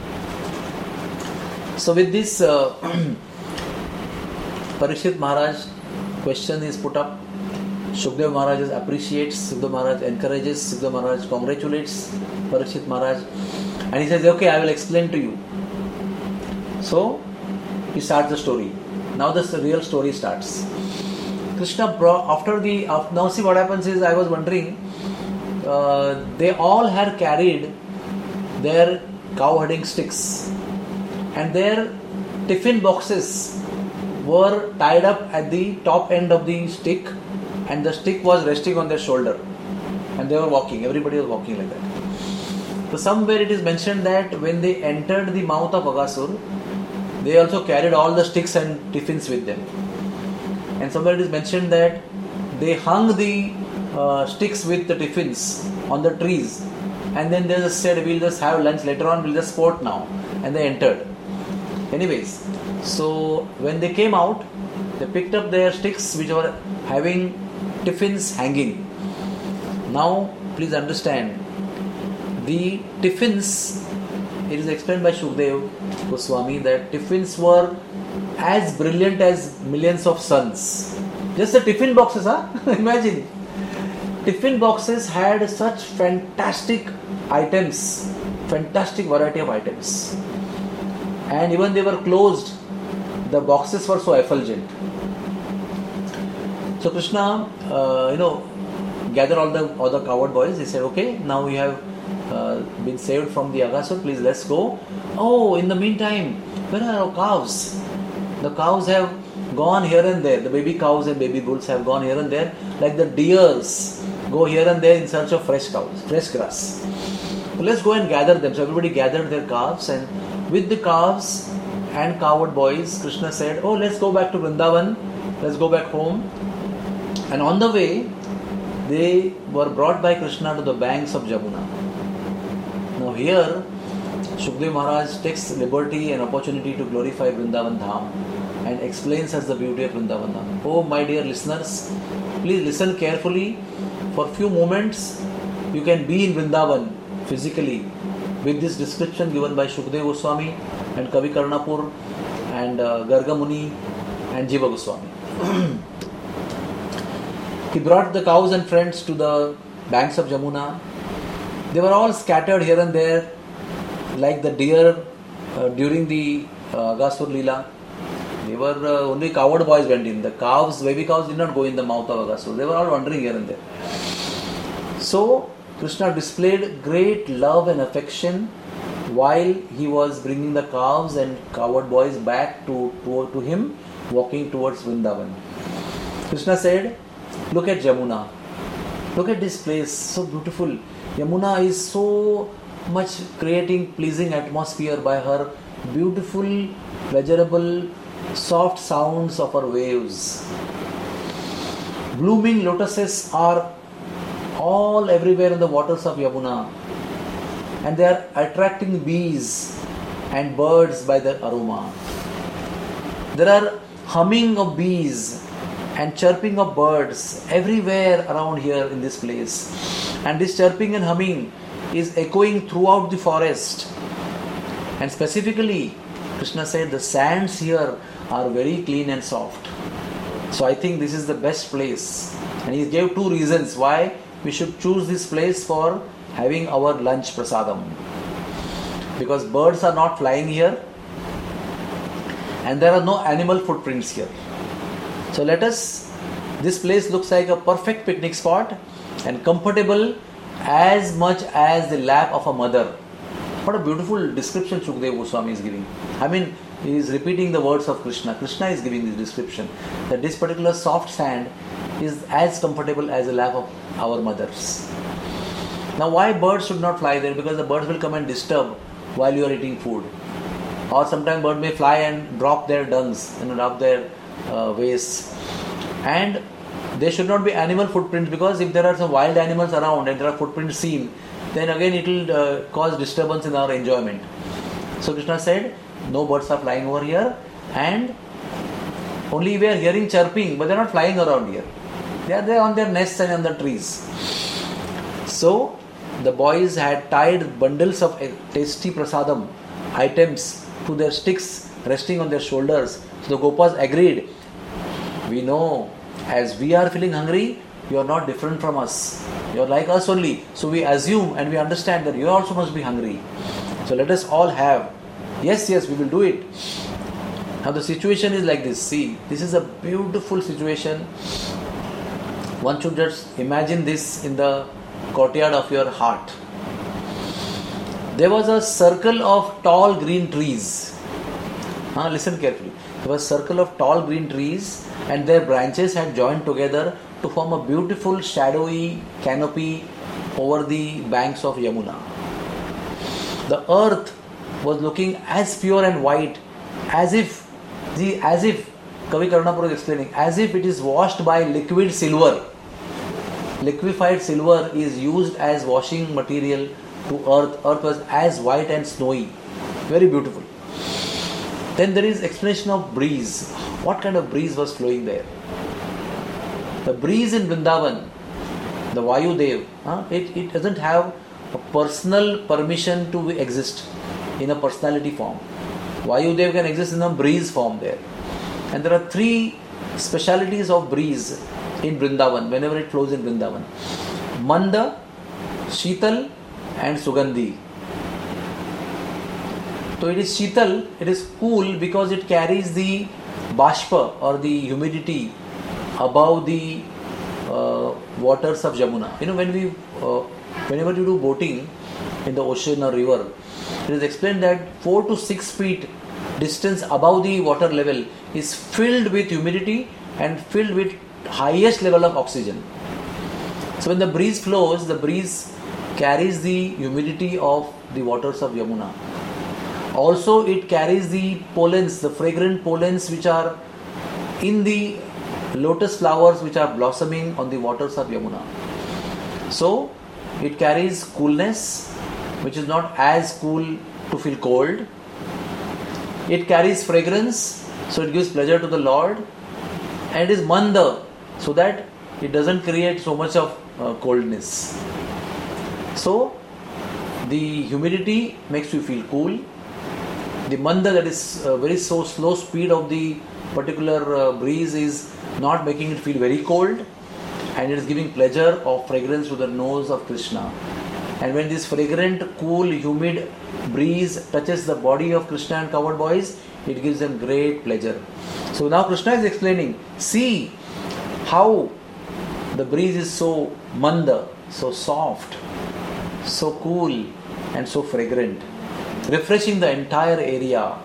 So with this, uh, Parikshit Maharaj question is put up. Shukdev Maharaj appreciates, Shukdev Maharaj encourages, Shukdev Maharaj congratulates Parikshit Maharaj. And he says, okay, I will explain to you. So, he starts the story. Now the real story starts. Krishna brought, after the, after, now see what happens is, I was wondering, uh, they all had carried their cow herding sticks. And their tiffin boxes were tied up at the top end of the stick, and the stick was resting on their shoulder. And they were walking, everybody was walking like that. So somewhere it is mentioned that when they entered the mouth of Aghasur, they also carried all the sticks and tiffins with them. And somewhere it is mentioned that they hung the uh, sticks with the tiffins on the trees. And then they just said, we'll just have lunch later on, we'll just sport now. And they entered. Anyways, so when they came out, they picked up their sticks which were having tiffins hanging. Now, please understand, the tiffins, it is explained by Shukdev Goswami that tiffins were as brilliant as millions of suns. Just the tiffin boxes, huh? Imagine. Tiffin boxes had such fantastic items, fantastic variety of items. And even they were closed, the boxes were so effulgent. So Krishna, uh, you know, gathered all the all the coward boys. He said, okay, now we have uh, been saved from the Aghasur, please let's go. Oh, in the meantime, where are our cows? The cows have gone here and there. The baby cows and baby bulls have gone here and there, like the deers go here and there in search of fresh cows, fresh grass. So let's go and gather them. So everybody gathered their calves, and with the calves and coward boys, Krishna said, oh, let's go back to Vrindavan, let's go back home. And on the way, they were brought by Krishna to the banks of Jamuna. Now here, Shukdev Maharaj takes liberty and opportunity to glorify Vrindavan Dham and explains us the beauty of Vrindavan Dham. Oh my dear listeners, please listen carefully. For few moments, you can be in Vrindavan physically with this description given by Shukdev Goswami and Kavi Karnapur and uh, Garga Muni and Jiva Goswami. He brought the cows and friends to the banks of Jamuna. They were all scattered here and there like the deer uh, during the uh, Aghasur Leela. They were uh, only coward boys went in. The cows, baby cows did not go in the mouth of Aghasur. They were all wandering here and there. So Krishna displayed great love and affection while he was bringing the calves and coward boys back to, to, to him, walking towards Vrindavan. Krishna said, look at Jamuna. Look at this place, so beautiful. Yamuna is so much creating pleasing atmosphere by her beautiful, pleasurable, soft sounds of her waves. Blooming lotuses are all everywhere in the waters of Yamuna, and they are attracting bees and birds by their aroma. There are humming of bees and chirping of birds everywhere around here in this place, and this chirping and humming is echoing throughout the forest. And specifically, Krishna said the sands here are very clean and soft. So I think this is the best place, and he gave two reasons why we should choose this place for having our lunch prasadam. Because birds are not flying here, and there are no animal footprints here. So let us, this place looks like a perfect picnic spot and comfortable as much as the lap of a mother. What a beautiful description Shukdev Goswami is giving. I mean, he is repeating the words of Krishna. Krishna is giving this description, that this particular soft sand is as comfortable as the lap of our mothers. Now why birds should not fly there? Because the birds will come and disturb while you are eating food. Or sometimes birds may fly and drop their dungs and drop their uh, waste. And there should not be animal footprints, because if there are some wild animals around and there are footprints seen, then again it will uh, cause disturbance in our enjoyment. So Krishna said, no birds are flying over here, and only we are hearing chirping, but they are not flying around here. They are there on their nests and on the trees. So the boys had tied bundles of tasty prasadam items to their sticks resting on their shoulders. So the Gopas agreed, we know, as we are feeling hungry, you are not different from us. You are like us only. So we assume and we understand that you also must be hungry. So let us all have. Yes, yes, we will do it. Now the situation is like this. See, this is a beautiful situation. One should just imagine this in the courtyard of your heart. There was a circle of tall green trees. Huh, listen carefully. There was a circle of tall green trees, and their branches had joined together to form a beautiful shadowy canopy over the banks of Yamuna. The earth was looking as pure and white as if, the, as if, Kavi Karunapur is explaining, as if it is washed by liquid silver. Liquefied silver is used as washing material to earth. Earth was as white and snowy. Very beautiful. Then there is explanation of breeze. What kind of breeze was flowing there? The breeze in Vrindavan, the Vayudev, huh, it, it doesn't have a personal permission to exist in a personality form. Vayudev can exist in a breeze form there. And there are three specialities of breeze in Vrindavan, whenever it flows in Vrindavan. Manda, Sheetal and Sugandhi. So it is Sheetal, it is cool because it carries the Bashpa or the humidity above the uh, waters of Yamuna. You know, when we, uh, whenever you do boating in the ocean or river, it is explained that four to six feet distance above the water level is filled with humidity and filled with highest level of oxygen. So when the breeze flows, the breeze carries the humidity of the waters of Yamuna. Also it carries the pollens, the fragrant pollens which are in the lotus flowers which are blossoming on the waters of Yamuna. So it carries coolness, which is not as cool to feel cold. It carries fragrance, so it gives pleasure to the Lord. And it is manda, so that it doesn't create so much of uh, coldness. So the humidity makes you feel cool. The manda, that is uh, very so slow speed of the particular uh, breeze, is not making it feel very cold, and it is giving pleasure of fragrance to the nose of Krishna. And when this fragrant, cool, humid breeze touches the body of Krishna and cowherd boys, it gives them great pleasure. So now Krishna is explaining, see how the breeze is so manda, so soft, so cool and so fragrant, refreshing the entire area.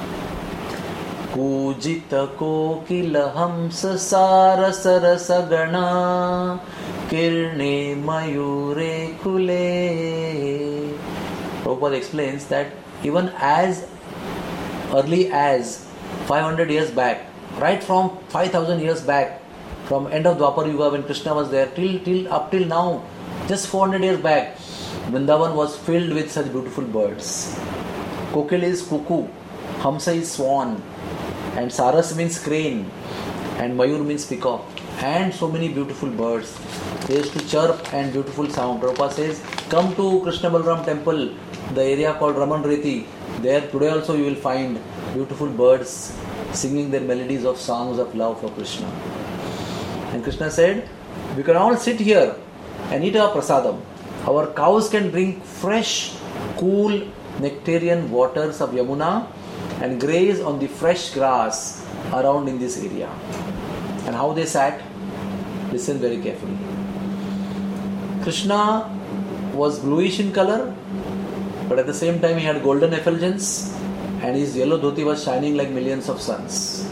Kujita kokila hamsa sarasa rasa gana kirne mayure kule Prabhupada explains that even as early as five hundred years back, right from five thousand years back, from end of Dwapar Yuga when Krishna was there, till, till up till now, just four hundred years back, Vrindavan was filled with such beautiful birds. Kokil is cuckoo, Hamsa is swan, and Saras means crane, and Mayur means peacock, and so many beautiful birds. They used to chirp and beautiful sound. Prabhupada says, come to Krishna Balram temple, the area called Raman Reti. There today also you will find beautiful birds singing their melodies of songs of love for Krishna. And Krishna said, we can all sit here and eat our prasadam. Our cows can drink fresh, cool, nectarian waters of Yamuna and graze on the fresh grass around in this area. And how they sat? Listen very carefully. Krishna was bluish in color, but at the same time he had golden effulgence and his yellow dhoti was shining like millions of suns.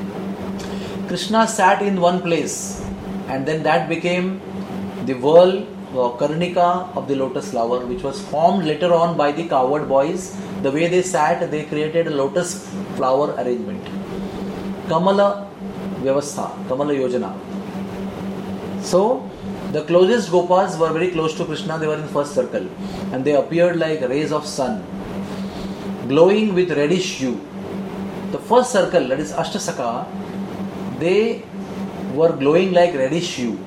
Krishna sat in one place and then that became the whirl or Karnika of the lotus flower, which was formed later on by the cowherd boys. The way they sat, they created a lotus flower arrangement. Kamala Vyavastha, Kamala Yojana. So, the closest Gopas were very close to Krishna, they were in first circle and they appeared like rays of sun, glowing with reddish hue. The first circle, that is Ashtasaka, they were glowing like reddish hue.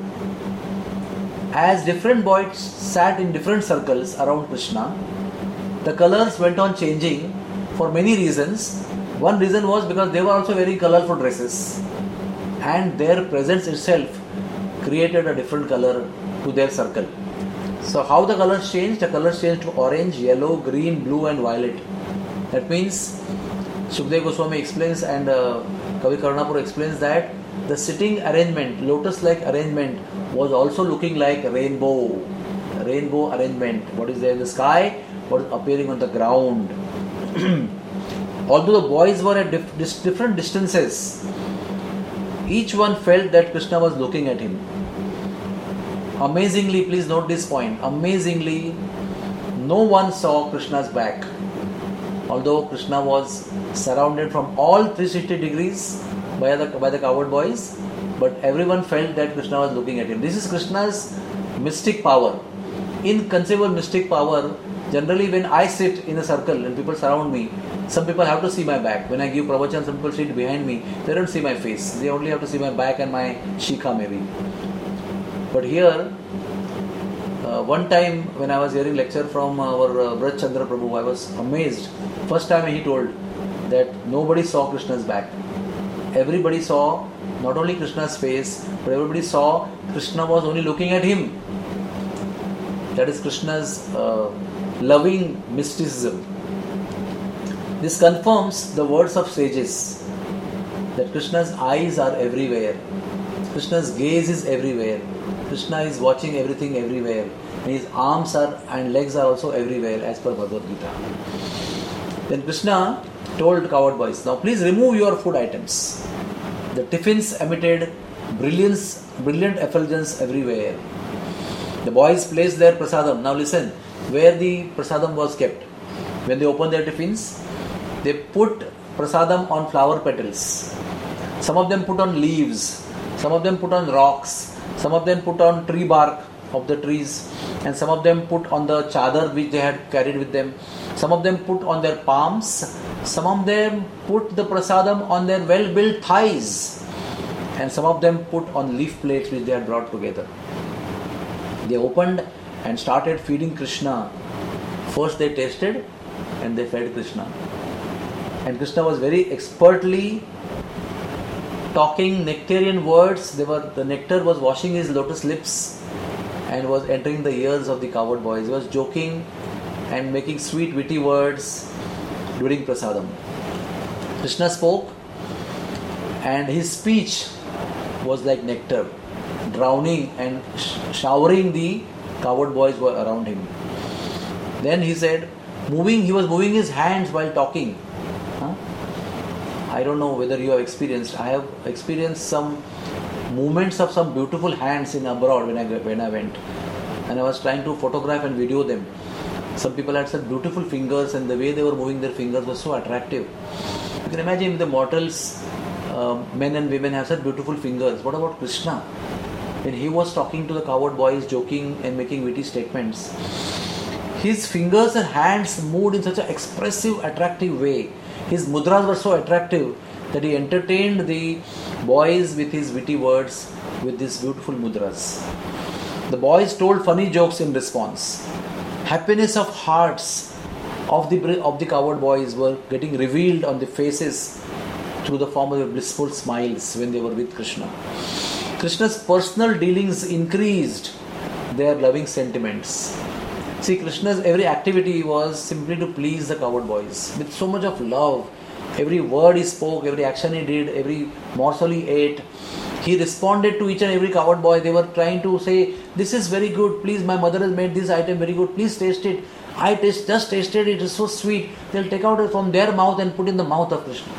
As different boys sat in different circles around Krishna, the colors went on changing for many reasons. One reason was because they were also wearing colorful dresses and their presence itself created a different color to their circle. So how the colors changed? The colors changed to orange, yellow, green, blue and violet. That means Shukdev Goswami explains and uh, Kavi Karnapur explains that the sitting arrangement, lotus-like arrangement was also looking like rainbow. Rainbow arrangement. What is there in the sky? What is appearing on the ground. Although the boys were at dif- dis- different distances, each one felt that Krishna was looking at him. Amazingly, please note this point, amazingly, no one saw Krishna's back. Although Krishna was surrounded from all three hundred sixty degrees by the, by the cowherd boys, but everyone felt that Krishna was looking at him. This is Krishna's mystic power. Inconceivable mystic power. Generally, when I sit in a circle and people surround me, some people have to see my back. When I give pravachan, some people sit behind me. They don't see my face. They only have to see my back and my shikha maybe. But here, uh, one time when I was hearing lecture from our uh, Braj Chandra Prabhu, I was amazed. First time he told that nobody saw Krishna's back. Everybody saw not only Krishna's face, but everybody saw Krishna was only looking at him. That is Krishna's uh, loving mysticism. This confirms the words of sages that Krishna's eyes are everywhere. Krishna's gaze is everywhere. Krishna is watching everything everywhere. And his arms are and legs are also everywhere as per Bhagavad Gita. Then Krishna told cowherd boys, now please remove your food items. The tiffins emitted brilliance, brilliant effulgence everywhere. The boys placed their prasadam. Now listen, where the prasadam was kept. When they opened their tiffins, they put prasadam on flower petals. Some of them put on leaves. Some of them put on rocks. Some of them put on tree bark of the trees. And some of them put on the chadar which they had carried with them. Some of them put on their palms. Some of them put the prasadam on their well-built thighs. And some of them put on leaf plates which they had brought together. They opened and started feeding Krishna. First they tasted and they fed Krishna. And Krishna was very expertly talking nectarian words. They were, the nectar was washing his lotus lips and was entering the ears of the cowherd boys. He was joking and making sweet witty words during prasadam. Krishna spoke and his speech was like nectar, drowning and showering the cowherd boys were around him. Then he said, moving, he was moving his hands while talking. Huh? I don't know whether you have experienced. I have experienced some movements of some beautiful hands in abroad when I when I went, and I was trying to photograph and video them. Some people had such beautiful fingers, and the way they were moving their fingers was so attractive. You can imagine the mortals, uh, men and women have such beautiful fingers. What about Krishna? When he was talking to the coward boys, joking and making witty statements, his fingers and hands moved in such an expressive, attractive way. His mudras were so attractive that he entertained the boys with his witty words, with these beautiful mudras. The boys told funny jokes in response. Happiness of hearts of the of the coward boys were getting revealed on the faces through the form of blissful smiles when they were with Krishna. Krishna's personal dealings increased their loving sentiments. See, Krishna's every activity was simply to please the coward boys with so much of love. Every word he spoke, every action he did, every morsel he ate, he responded to each and every coward boy. They were trying to say, this is very good, please, my mother has made this item very good, please taste it. I taste, just tasted it, it is so sweet. They'll take out it from their mouth and put in the mouth of Krishna.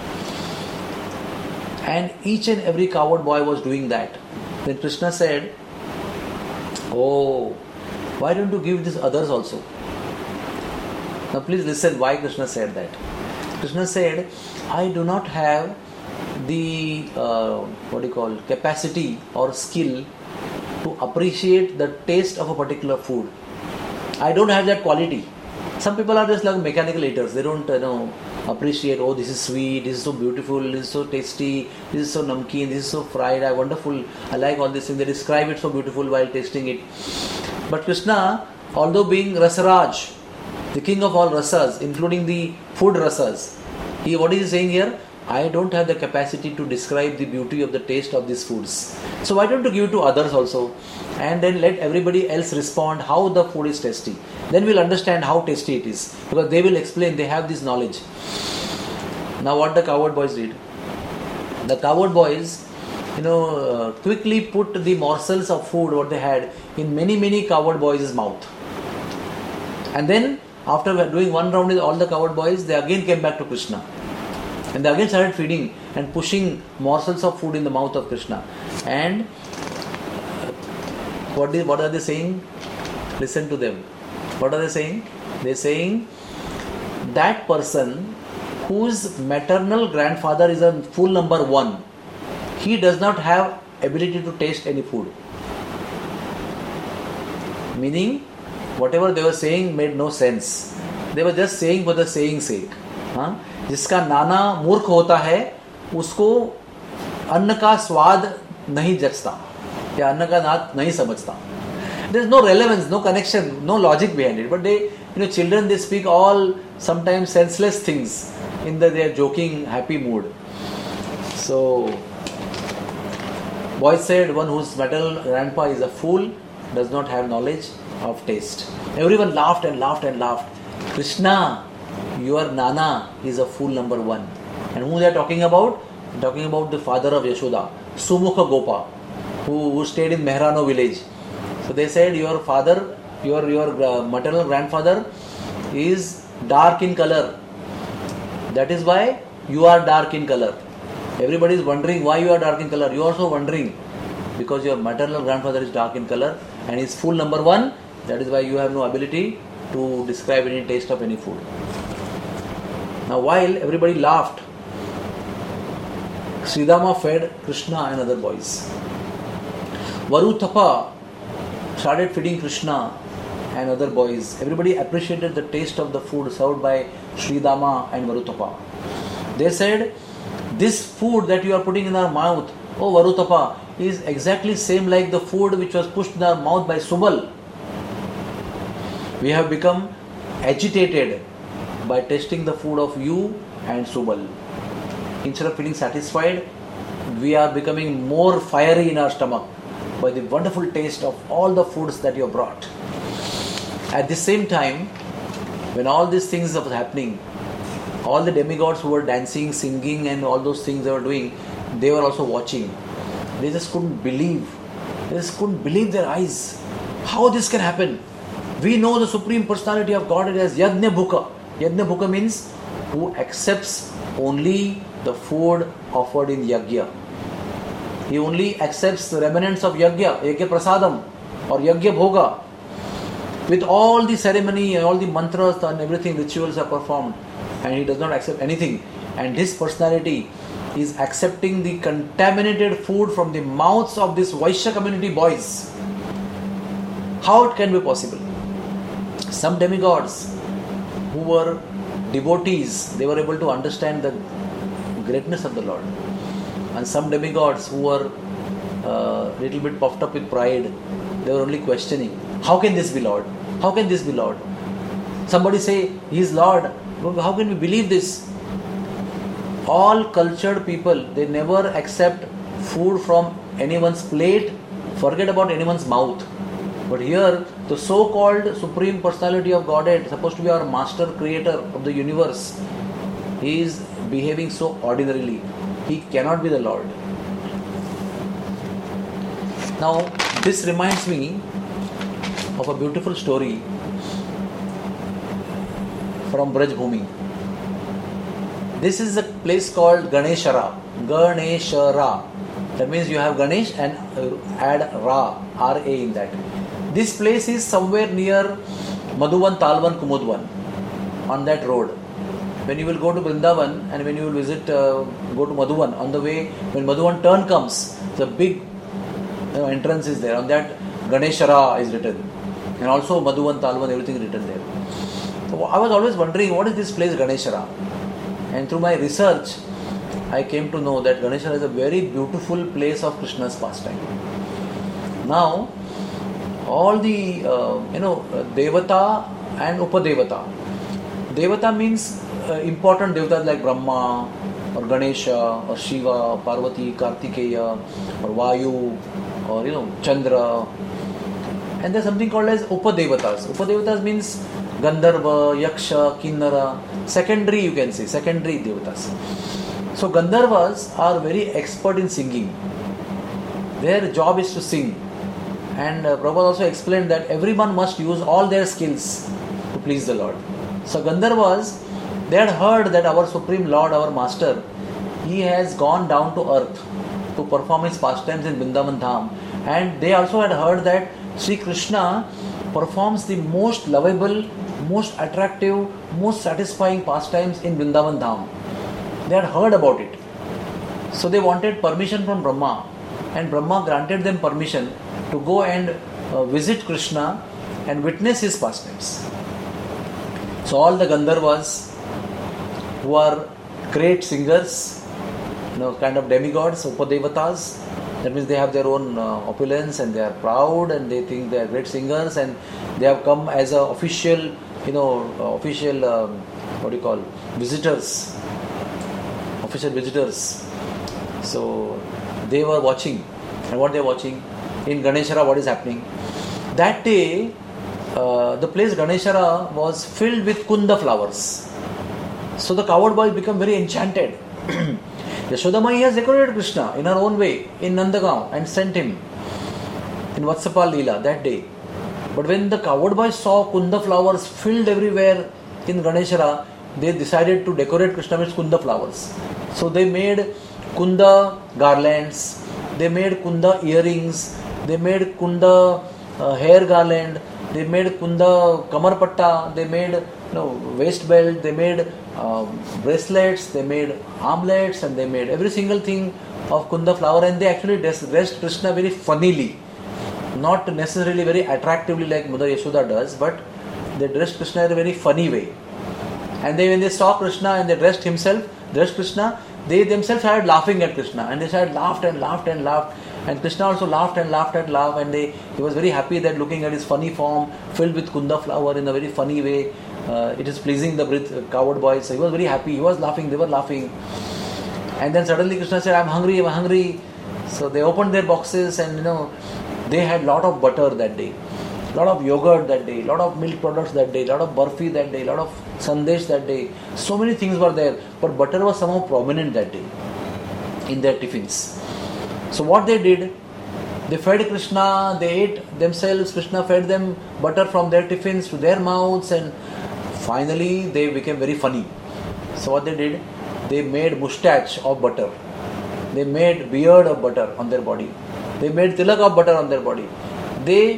And each and every coward boy was doing that. Then Krishna said, oh, why don't you give this others also? Now please listen why Krishna said that. Krishna said, I do not have the uh, what do you call capacity or skill to appreciate the taste of a particular food. I don't have that quality. Some people are just like mechanical eaters. They don't you know appreciate, oh, this is sweet, this is so beautiful, this is so tasty, this is so namkeen, this is so fried, I wonderful, I like all these things. They describe it so beautiful while tasting it. But Krishna, although being Rasaraj, the king of all rasas, including the food rasas, he what is he saying here? I don't have the capacity to describe the beauty of the taste of these foods. So why don't you give it to others also? And then let everybody else respond how the food is tasty. Then we'll understand how tasty it is. Because they will explain, they have this knowledge. Now what the coward boys did? The coward boys, you know, uh, quickly put the morsels of food what they had in many, many coward boys' mouth. And then after doing one round with all the coward boys, they again came back to Krishna. And they again started feeding and pushing morsels of food in the mouth of Krishna. And what, is, what are they saying? Listen to them. What are they saying? They are saying that person whose maternal grandfather is a full number one, he does not have ability to taste any food. Meaning, whatever they were saying made no sense. They were just saying for the saying sake. हाँ? जिसका नाना मूर्ख होता है उसको अन्न का स्वाद नहीं जचता या अन्न का नाद नहीं समझता. There is no relevance, no connection, no logic behind it. But they, you know, children, they speak all sometimes senseless things in the, their joking, happy mood. So, boys said, one whose maternal grandpa is a fool does not have knowledge of taste. Everyone laughed and laughed and laughed. Krishna, your Nana is a fool number one. And who they are talking about? They're talking about the father of Yashoda, Sumukha Gopa, who, who stayed in Mehrano village. So they said, your father, your, your uh, maternal grandfather is dark in color. That is why you are dark in color. Everybody is wondering why you are dark in color. You are also wondering because your maternal grandfather is dark in color and is fool number one. That is why you have no ability to describe any taste of any food. Now while everybody laughed, Sridama fed Krishna and other boys. Varutapa started feeding Krishna and other boys. Everybody appreciated the taste of the food served by Sridama and Varutapa. They said, this food that you are putting in our mouth, oh Varutapa, is exactly same like the food which was pushed in our mouth by Subal. We have become agitated by tasting the food of you and Subal. Instead of feeling satisfied, we are becoming more fiery in our stomach by the wonderful taste of all the foods that you have brought. At the same time, when all these things were happening, all the demigods who were dancing, singing and all those things they were doing, they were also watching. They just couldn't believe. They just couldn't believe their eyes. How this can happen? We know the Supreme Personality of Godhead as Yajna Bhuka. Yajna Bhuka means who accepts only the food offered in Yajna. He only accepts the remnants of Yajna, Yajna Prasadam or Yajna Bhoga. with all the ceremony, all the mantras and everything, rituals are performed, and he does not accept anything. And his personality is accepting the contaminated food from the mouths of this Vaishya community boys. How it can be possible? Some demigods who were devotees, they were able to understand the greatness of the Lord. And some demigods who were a uh, little bit puffed up with pride, they were only questioning, how can this be Lord? How can this be Lord? Somebody say, he is Lord. How can we believe this? All cultured people, they never accept food from anyone's plate, forget about anyone's mouth. But here, the so-called Supreme Personality of Godhead, supposed to be our master creator of the universe, he is behaving so ordinarily. He cannot be the Lord. Now, this reminds me of a beautiful story from Braj Bhumi. This is a place called Ganeshara. Ganeshara. That means you have Ganesh and add Ra, R A in that. This place is somewhere near Madhuvan, Talvan, Kumudvan, on that road. When you will go to Vrindavan and when you will visit, uh, go to Madhuvan, on the way, when Madhuvan turn comes, the big you know, entrance is there. On that, Ganeshara is written. And also Madhuvan, Talvan, everything is written there. So I was always wondering, what is this place Ganeshara? And through my research, I came to know that Ganeshara is a very beautiful place of Krishna's pastime. Now, all the, uh, you know, Devata and Upadevata. Devata means uh, important devatas like Brahma or Ganesha or Shiva, Parvati, Kartikeya or Vayu or, you know, Chandra. And there's something called as Upadevatas. Upadevatas means Gandharva, Yaksha, Kinnara. Secondary, you can say, secondary devatas. So Gandharvas are very expert in singing. Their job is to sing. And uh, Prabhupada also explained that everyone must use all their skills to please the Lord. So Gandharvas, they had heard that our Supreme Lord, our Master, he has gone down to earth to perform his pastimes in Vrindavan Dham. And they also had heard that Sri Krishna performs the most lovable, most attractive, most satisfying pastimes in Vrindavan Dham. They had heard about it. So they wanted permission from Brahma. And Brahma granted them permission to go and uh, visit Krishna and witness his pastimes. So all the Gandharvas who are great singers, you know, kind of demigods, Upadevatas, that means they have their own uh, opulence and they are proud and they think they are great singers and they have come as a official, you know, uh, official, um, what do you call, visitors, official visitors. So they were watching. And what they are watching? In Ganeshara, what is happening? That day, uh, the place Ganeshara was filled with kunda flowers. So the coward boys become very enchanted. Yashodamai has decorated Krishna in her own way in Nandagaon and sent him in Vatsapal Leela that day. But when the coward boys saw kunda flowers filled everywhere in Ganeshara, they decided to decorate Krishna with kunda flowers. So they made kunda garlands, they made kunda earrings, they made kunda uh, hair garland, they made kunda kamarpatta, they made you know, waist belt, they made uh, bracelets, they made armlets, and they made every single thing of kunda flower, and they actually dressed Krishna very funnily, not necessarily very attractively like Mother Yashoda does, but they dressed Krishna in a very funny way. And they, when they saw Krishna and they dressed himself, dressed Krishna, they themselves started laughing at Krishna, and they started laughed and laughed and laughed, and Krishna also laughed and laughed and laughed, and they he was very happy that looking at his funny form filled with kunda flower in a very funny way, uh, it is pleasing the uh, coward boys. So he was very happy. He was laughing. They were laughing, and then suddenly Krishna said, "I'm hungry. I'm hungry." So they opened their boxes, and you know they had lot of butter that day, lot of yogurt that day, lot of milk products that day, lot of burfi that day, lot of sandesh that day. So many things were there, but butter was somehow prominent that day in their tiffins. So what they did, they fed Krishna, they ate themselves, Krishna fed them butter from their tiffins to their mouths, and finally they became very funny. So what they did, they made moustache of butter, they made beard of butter on their body, they made tilak of butter on their body, they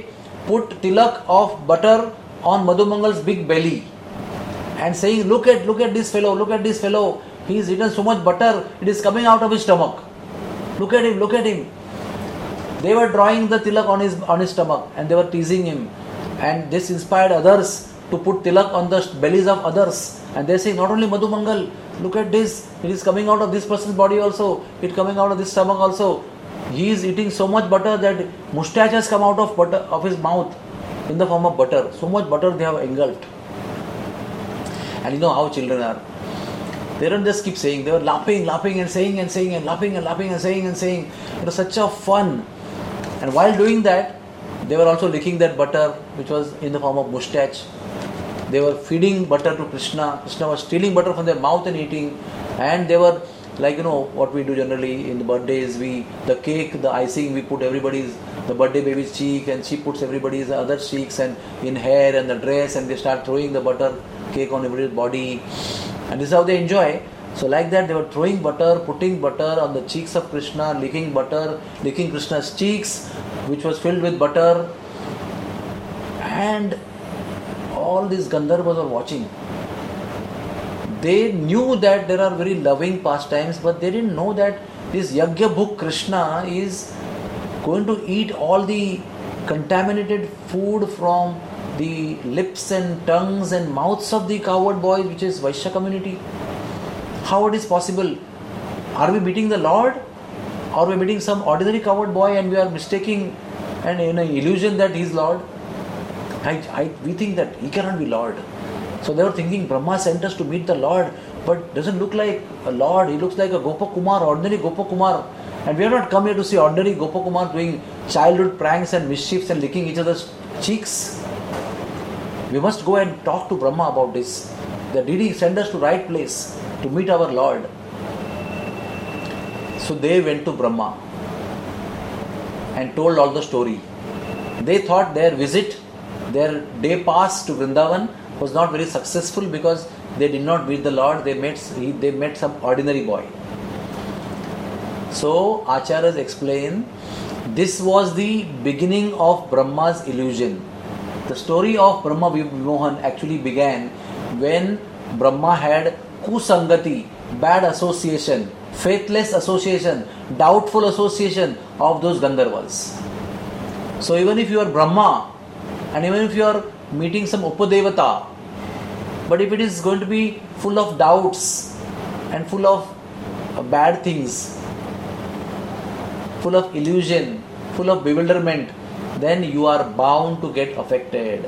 put tilak of butter on Madhumangal's big belly and saying, look at, look at this fellow, look at this fellow, he has eaten so much butter, it is coming out of his stomach. Look at him, look at him. They were drawing the tilak on his on his stomach and they were teasing him. And this inspired others to put tilak on the bellies of others. And they say, not only Madhumangal, look at this, it is coming out of this person's body also, it is coming out of this stomach also. He is eating so much butter that moustache has come out of butter of his mouth in the form of butter. So much butter they have engulfed. And you know how children are. They don't just keep saying, they were laughing, laughing and saying and saying and laughing and laughing and saying and saying. It was such a fun. And while doing that, they were also licking that butter which was in the form of moustache. They were feeding butter to Krishna. Krishna was stealing butter from their mouth and eating. And they were like, you know, what we do generally in the birthdays, we, the cake, the icing, we put everybody's, the birthday baby's cheek, and she puts everybody's other cheeks and in hair and the dress, and they start throwing the butter cake on everybody's body. And this is how they enjoy. So like that, they were throwing butter, putting butter on the cheeks of Krishna, licking butter, licking Krishna's cheeks, which was filled with butter. And all these Gandharvas were watching. They knew that there are very loving pastimes, but they didn't know that this Yagya Bhuk Krishna is going to eat all the contaminated food from the lips and tongues and mouths of the cowherd boys, which is Vaishya community. How it is possible? Are we meeting the Lord? Or are we meeting some ordinary cowherd boy and we are mistaking and in an illusion that he is Lord? I, I, we think that he cannot be Lord. So they were thinking Brahma sent us to meet the Lord, but doesn't look like a Lord. He looks like a Gopakumar, ordinary Gopakumar. And we have not come here to see ordinary Gopakumar doing childhood pranks and mischiefs and licking each other's cheeks. We must go and talk to Brahma about this. The did he send us to right place to meet our Lord? So they went to Brahma and told all the story. They thought their visit, their day pass to Vrindavan was not very successful because they did not meet the Lord. They met they met some ordinary boy. So Acharyas explain, this was the beginning of Brahma's illusion. The story of Brahma Vimohan actually began when Brahma had kusangati, bad association, faithless association, doubtful association of those Gandharvas. So even if you are Brahma and even if you are meeting some Upadevata, but if it is going to be full of doubts and full of uh, bad things, full of illusion, full of bewilderment, then you are bound to get affected.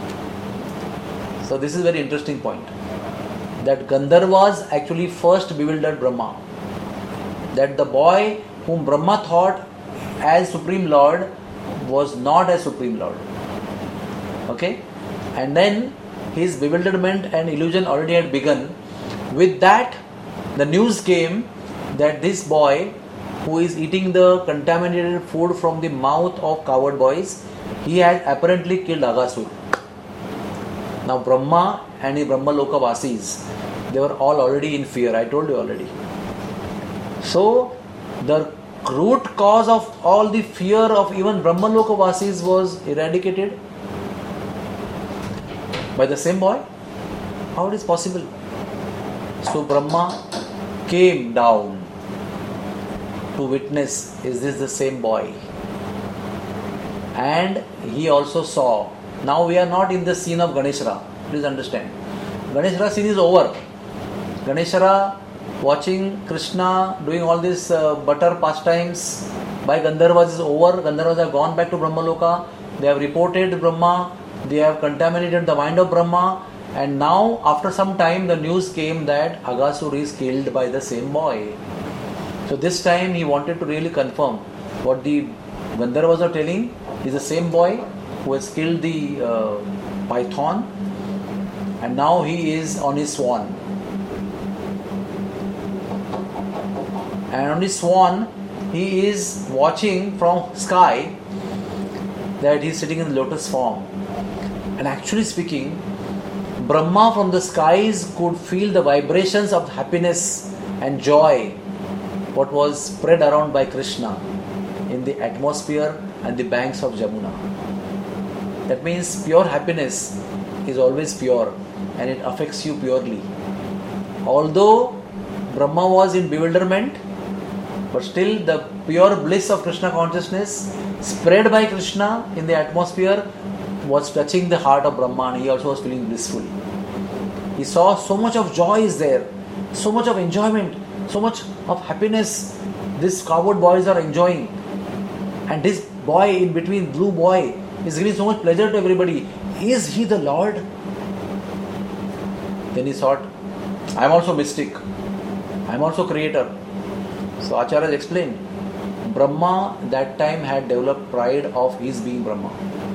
So this is a very interesting point. That Gandharvas actually first bewildered Brahma. That the boy whom Brahma thought as Supreme Lord was not as Supreme Lord. Okay? And then his bewilderment and illusion already had begun. With that, the news came that this boy who is eating the contaminated food from the mouth of cowherd boys, he had apparently killed Aghasur. Now Brahma and the Brahma Loka Vasis, they were all already in fear. I told you already. So the root cause of all the fear of even Brahma Loka Vasis was eradicated by the same boy. How it is possible? So Brahma came down to witness, is this the same boy? And he also saw. Now we are not in the scene of Ganeshara. Please understand. Ganeshara scene is over. Ganeshara watching Krishna doing all these uh, butter pastimes by Gandharvas is over. Gandharvas have gone back to Brahmaloka. They have reported Brahma. They have contaminated the mind of Brahma. And now after some time the news came that Aghasur is killed by the same boy. So this time he wanted to really confirm what the Gandharvas are telling is the same boy who has killed the uh, python, and now he is on his swan. And on his swan he is watching from sky that he is sitting in lotus form. And actually speaking, Brahma from the skies could feel the vibrations of happiness and joy what was spread around by Krishna in the atmosphere and the banks of Jamuna. That means pure happiness is always pure and it affects you purely. Although Brahma was in bewilderment, but still the pure bliss of Krishna consciousness spread by Krishna in the atmosphere was touching the heart of Brahma, and he also was feeling blissful. He saw so much of joy is there, so much of enjoyment, so much of happiness these coward boys are enjoying. And this boy in between, blue boy, is giving so much pleasure to everybody. Is he the Lord? Then he thought, I am also mystic. I am also creator. So Acharya explained, Brahma that time had developed pride of his being Brahma.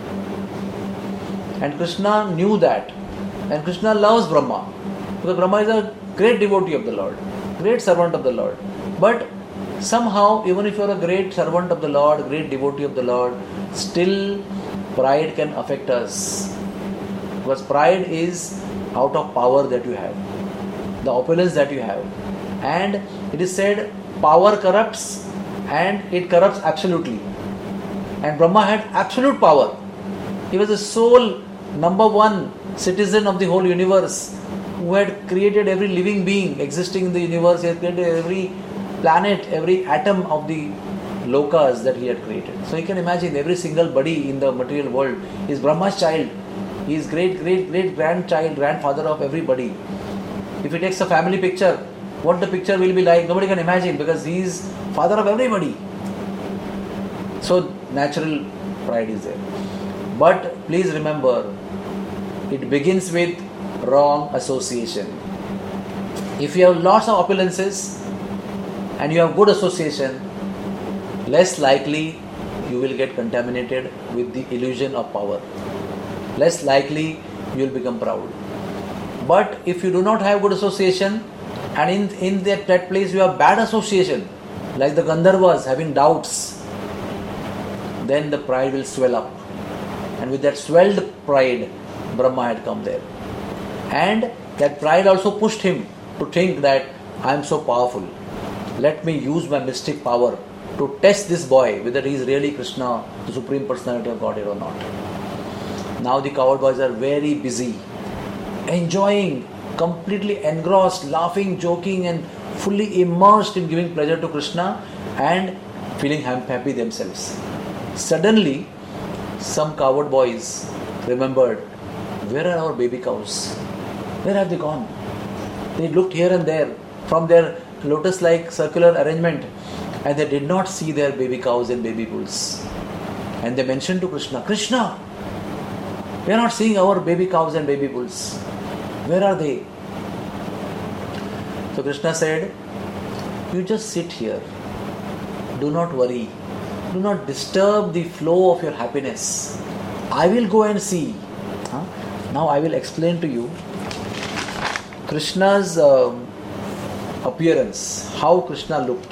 And Krishna knew that. And Krishna loves Brahma. Because Brahma is a great devotee of the Lord, great servant of the Lord. But somehow, even if you are a great servant of the Lord, great devotee of the Lord, still pride can affect us. Because pride is out of power that you have, the opulence that you have. And it is said, power corrupts and it corrupts absolutely. And Brahma had absolute power. He was the sole number one citizen of the whole universe, who had created every living being existing in the universe. He had created every planet, every atom of the lokas that he had created. So you can imagine every single body in the material world is Brahma's child. He is great, great, great grandchild, grandfather of everybody. If he takes a family picture, what the picture will be like, nobody can imagine, because he is father of everybody. So natural pride is there. But please remember, it begins with wrong association. If you have lots of opulences and you have good association, less likely you will get contaminated with the illusion of power. Less likely you will become proud. But if you do not have good association, and in, in that, that place you have bad association, like the Gandharvas having doubts, then the pride will swell up. And with that swelled pride, Brahma had come there. And that pride also pushed him to think that I am so powerful. Let me use my mystic power to test this boy whether he is really Krishna, the Supreme Personality of Godhead, or not. Now the coward boys are very busy, enjoying, completely engrossed, laughing, joking, and fully immersed in giving pleasure to Krishna and feeling happy themselves. Suddenly, some coward boys remembered, where are our baby cows? Where have they gone? They looked here and there from their lotus-like circular arrangement, and they did not see their baby cows and baby bulls. And they mentioned to Krishna, Krishna, we are not seeing our baby cows and baby bulls. Where are they? So Krishna said, you just sit here. Do not worry. Do not disturb the flow of your happiness. I will go and see. Huh? Now I will explain to you Krishna's uh, appearance, how Krishna looked.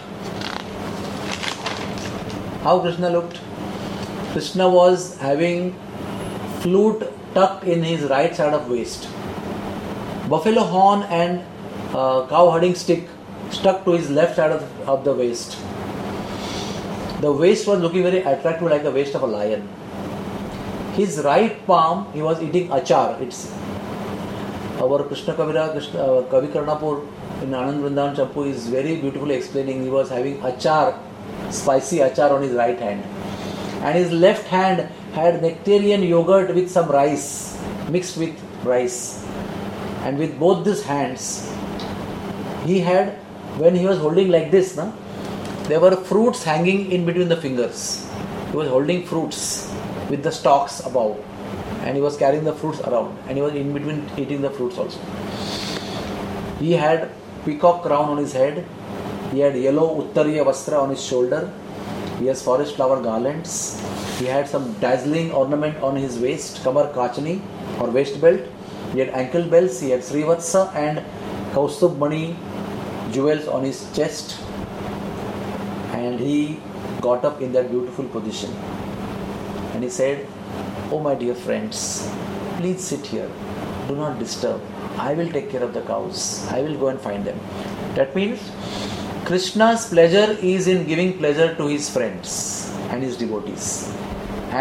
How Krishna looked? Krishna was having flute tucked in his right side of waist, buffalo horn and uh, cow herding stick stuck to his left side of, of the waist. The waist was looking very attractive, like the waist of a lion. His right palm, he was eating achar. It's our Krishna Kavira, Krishna, uh, Kavi Karnapur in Anand Vrindavan Champu is very beautifully explaining. He was having achar, spicy achar on his right hand. And his left hand had nectarian yogurt with some rice, mixed with rice. And with both these hands, he had, when he was holding like this, na, there were fruits hanging in between the fingers. He was holding fruits with the stalks above, and he was carrying the fruits around, and he was in between eating the fruits also. He had peacock crown on his head. He had yellow uttariya vastra on his shoulder. He has forest flower garlands. He had some dazzling ornament on his waist, kamar kachani or waist belt. He had ankle bells. He had srivatsa and kaustubh mani jewels on his chest. And he got up in that beautiful position. And he said, oh my dear friends, please sit here. Do not disturb. I will take care of the cows. I will go and find them. That means Krishna's pleasure is in giving pleasure to his friends and his devotees. And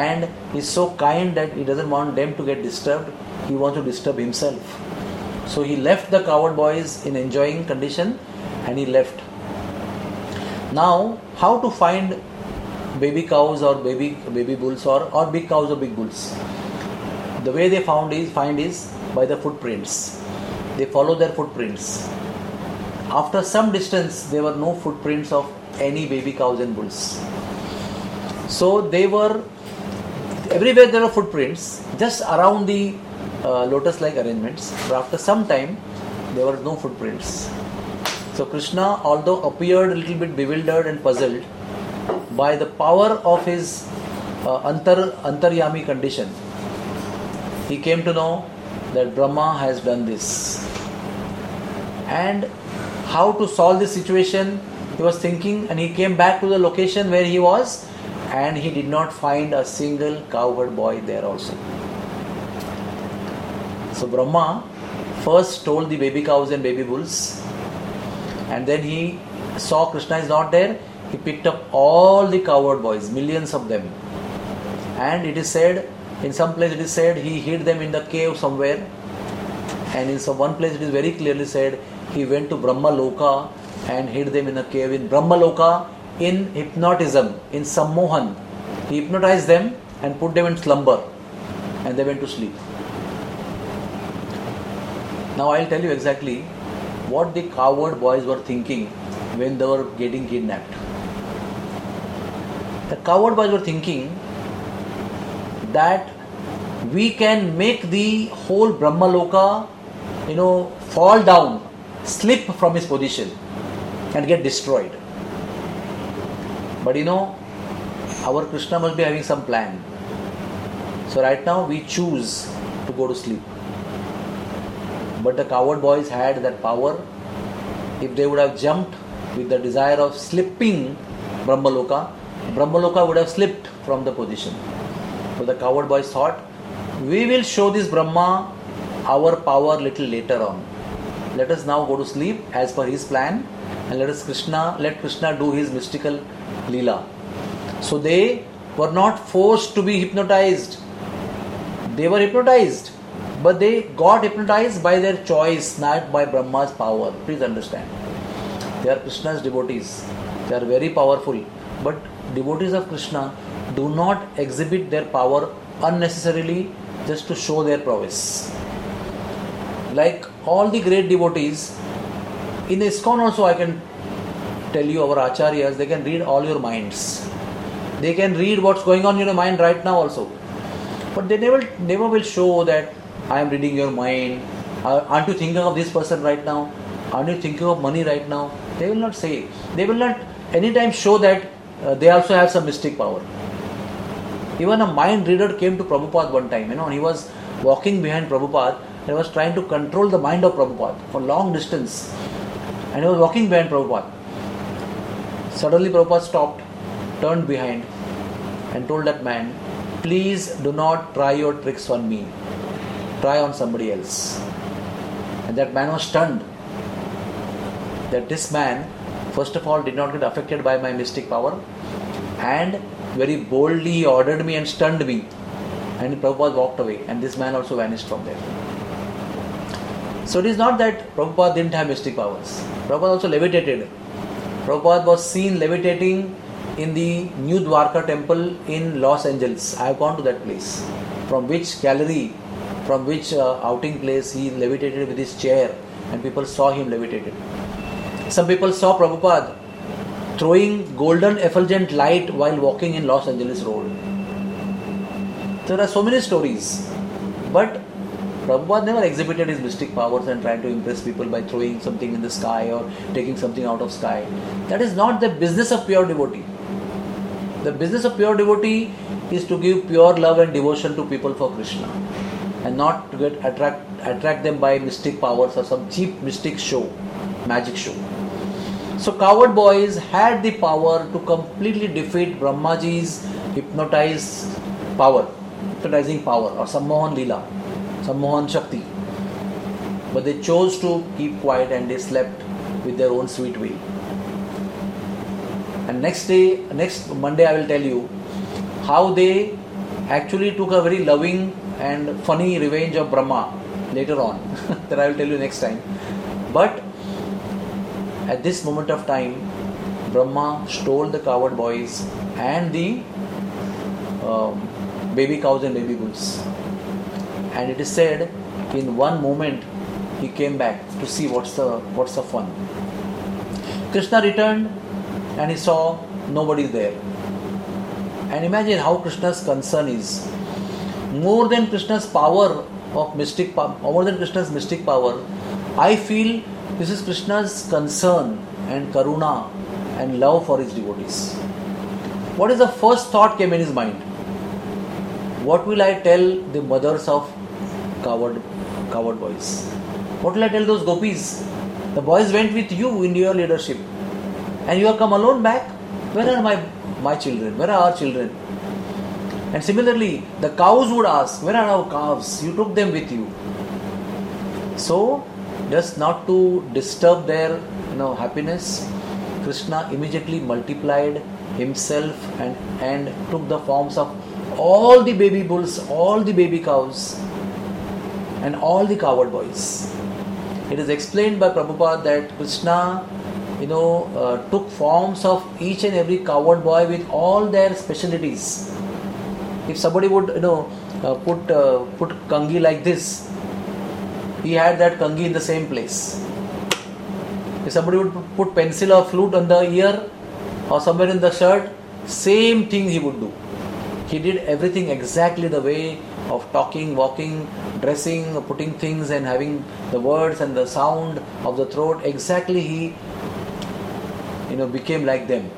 is so kind that he doesn't want them to get disturbed. He wants to disturb himself. So he left the coward boys in enjoying condition and he left. Now, how to find baby cows or baby baby bulls or, or big cows or big bulls? The way they found is find is by the footprints. They follow their footprints. After some distance, there were no footprints of any baby cows and bulls. So they were everywhere there were footprints just around the uh, lotus-like arrangements. But after some time, there were no footprints. So Krishna, although appeared a little bit bewildered and puzzled, by the power of his uh, antar antaryami condition, he came to know that Brahma has done this. And how to solve this situation, he was thinking, and he came back to the location where he was, and he did not find a single cowherd boy there also. So Brahma first told the baby cows and baby bulls, and then he saw Krishna is not there. He picked up all the cowherd boys, millions of them, and it is said, in some place it is said he hid them in the cave somewhere, and in some one place it is very clearly said he went to Brahma Loka and hid them in a cave in Brahma Loka in hypnotism, in Sammohan. He hypnotized them and put them in slumber, and they went to sleep. Now I will tell you exactly what the cowherd boys were thinking when they were getting kidnapped. The cowherd boys were thinking that we can make the whole Brahma Loka, you know, fall down, slip from his position and get destroyed. But you know, our Krishna must be having some plan. So right now we choose to go to sleep. But the cowherd boys had that power. If they would have jumped with the desire of slipping Brahmaloka, Brahmaloka would have slipped from the position. But the cowherd boys thought, we will show this Brahma our power little later on. Let us now go to sleep as per his plan, and let us Krishna let Krishna do his mystical Leela. So they were not forced to be hypnotized. They were hypnotized, but they got hypnotized by their choice, not by Brahma's power. Please understand. They are Krishna's devotees. They are very powerful. But devotees of Krishna do not exhibit their power unnecessarily just to show their prowess. Like all the great devotees, in ISKCON also I can tell you, our acharyas, they can read all your minds. They can read what's going on in your mind right now also. But they never, never will show that I am reading your mind. Aren't you thinking of this person right now? Aren't you thinking of money right now? They will not say. They will not anytime show that uh, they also have some mystic power. Even a mind reader came to Prabhupada one time. You know, he was walking behind Prabhupada and he was trying to control the mind of Prabhupada for long distance. And he was walking behind Prabhupada. Suddenly Prabhupada stopped, turned behind and told that man, please do not try your tricks on me. Try on somebody else. And that man was stunned. That this man, first of all, did not get affected by my mystic power, and very boldly ordered me and stunned me. And Prabhupada walked away, and this man also vanished from there. So it is not that Prabhupada didn't have mystic powers. Prabhupada also levitated. Prabhupada was seen levitating in the New Dwarka temple in Los Angeles. I have gone to that place. From which gallery, from which uh, outing place he levitated with his chair, and people saw him levitated. Some people saw Prabhupada throwing golden effulgent light while walking in Los Angeles Road. There are so many stories. But Prabhupada never exhibited his mystic powers and tried to impress people by throwing something in the sky or taking something out of sky. That is not the business of pure devotee. The business of pure devotee is to give pure love and devotion to people for Krishna, and not to get attract attract them by mystic powers or some cheap mystic show, magic show. So cowherd boys had the power to completely defeat Brahmaji's hypnotized power, hypnotizing power, or Sammohan Leela, Sammohan Shakti. But they chose to keep quiet and they slept with their own sweet will. And next day, next Monday I will tell you how they actually took a very loving and funny revenge of Brahma later on. That I will tell you next time. But at this moment of time, Brahma stole the coward boys and the um, baby cows and baby bulls. And it is said, in one moment, he came back to see what's the what's the fun. Krishna returned and he saw nobody there. And imagine how Krishna's concern is. More than Krishna's power of mystic power, more than Krishna's mystic power, I feel this is Krishna's concern and karuna and love for his devotees. What is the first thought came in his mind? What will I tell the mothers of coward, coward boys? What will I tell those gopis? The boys went with you in your leadership, and you have come alone back. Where are my my children? Where are our children? And similarly, the cows would ask, where are our calves? You took them with you. So, just not to disturb their you know happiness, Krishna immediately multiplied himself and, and took the forms of all the baby bulls, all the baby cows, and all the coward boys. It is explained by Prabhupada that Krishna, you know, uh, took forms of each and every coward boy with all their specialties. If somebody would, you know, uh, put uh, put kangi like this, he had that kangi in the same place. If somebody would put pencil or flute on the ear or somewhere in the shirt, same thing he would do. He did everything exactly the way of talking, walking, dressing, putting things and having the words and the sound of the throat. Exactly he, you know, became like them.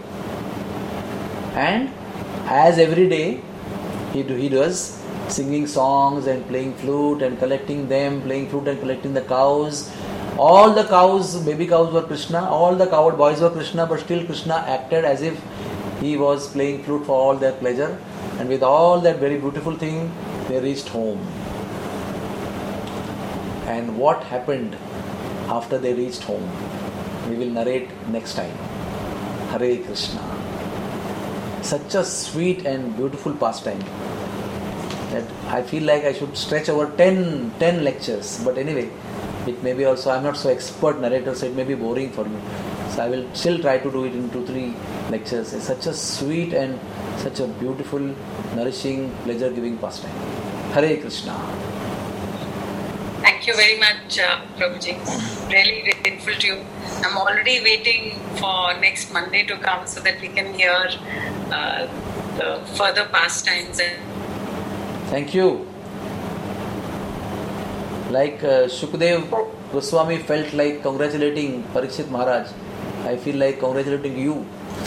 And as every day he do, he does singing songs and playing flute and collecting them, playing flute and collecting the cows. All the cows, baby cows were Krishna, all the coward boys were Krishna, but still Krishna acted as if he was playing flute for all their pleasure. And with all that very beautiful thing, they reached home. And what happened after they reached home, we will narrate next time. Hare Krishna. Such a sweet and beautiful pastime that I feel like I should stretch over ten, ten lectures. But anyway, it may be also, I'm not so expert narrator, so it may be boring for you. So I will still try to do it in two, three lectures. It's such a sweet and such a beautiful, nourishing, pleasure-giving pastime. Hare Krishna. Thank you very much, uh, Prabhuji. Really grateful to you. I'm already waiting for next Monday to come so that we can hear uh, the further pastimes. And thank you. Like uh, Shukdev Goswami felt like congratulating Parikshit Maharaj, I feel like congratulating you.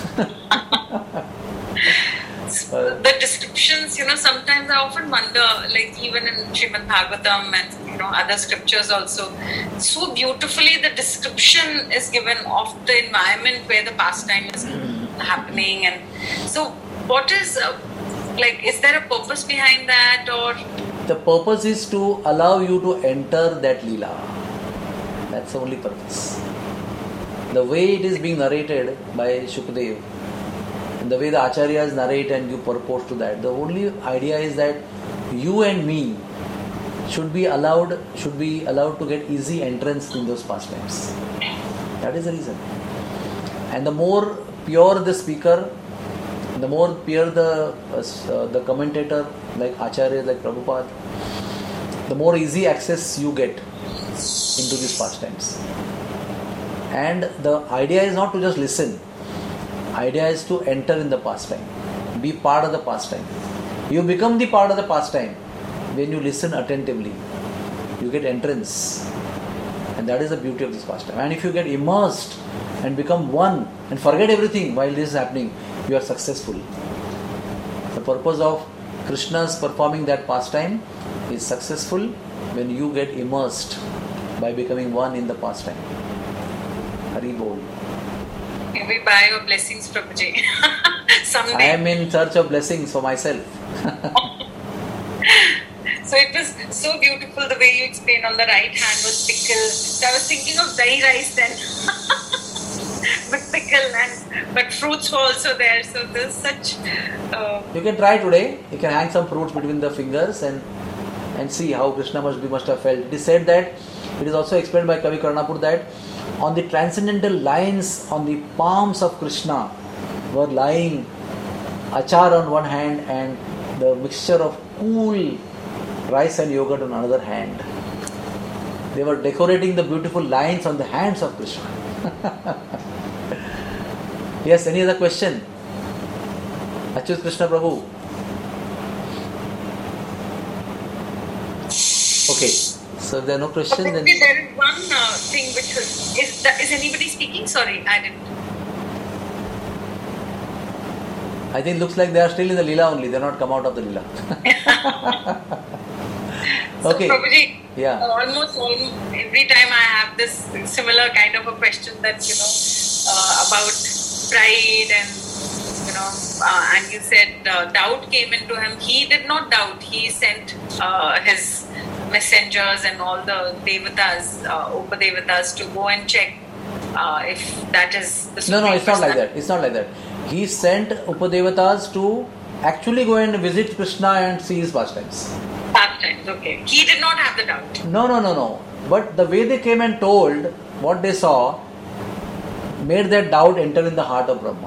The descriptions, you know, sometimes I often wonder, like even in Srimad Bhagavatam and, you know, other scriptures also, so beautifully the description is given of the environment where the pastime is happening. And so what is, uh, like, is there a purpose behind that, or? The purpose is to allow you to enter that Leela. That's the only purpose. The way it is being narrated by Shukdev, and the way the acharyas narrate and you purport to that, the only idea is that you and me should be allowed should be allowed to get easy entrance in those pastimes. That is the reason. And the more pure the speaker, the more pure the uh, the commentator, like acharyas, like Prabhupada, the more easy access you get into these pastimes. And the idea is not to just listen. Idea is to enter in the pastime, be part of the pastime. You become the part of the pastime when you listen attentively. You get entrance, and that is the beauty of this pastime. And if you get immersed and become one and forget everything while this is happening, you are successful. The purpose of Krishna's performing that pastime is successful when you get immersed by becoming one in the pastime. Hari Bol. May we buy your blessings, Prabhuji. Someday. I am in search of blessings for myself. So it was so beautiful the way you explained on the right hand was pickle. So I was thinking of dahi rice then. with pickle, and but fruits were also there. So there's such. Uh, you can try today. You can hang some fruits between the fingers and and see how Krishna must be must have felt. It is said that it is also explained by Kavi Karnapur that on the transcendental lines on the palms of Krishna were lying achar on one hand and the mixture of cool rice and yogurt on another hand. They were decorating the beautiful lines on the hands of Krishna. Yes, any other question? Achyut Krishna Prabhu. Okay, so if there are no questions, then... There is one uh, thing which was... Is, that, is anybody speaking? Sorry, I didn't... I think it looks like they are still in the Leela only. They are not come out of the Leela. Okay. So Prabhuji, yeah. almost all, every time I have this similar kind of a question that, you know, uh, about pride and, you know, uh, and you said uh, doubt came into him. He did not doubt. He sent uh, his messengers and all the devatas, uh, upadevatas to go and check uh, if that is the No, no, it's not like Krishna. that. It's not like that. He sent upadevatas to actually go and visit Krishna and see his pastimes. Pastimes, okay. He did not have the doubt. No, no, no, no. But the way they came and told what they saw made that doubt enter in the heart of Brahma.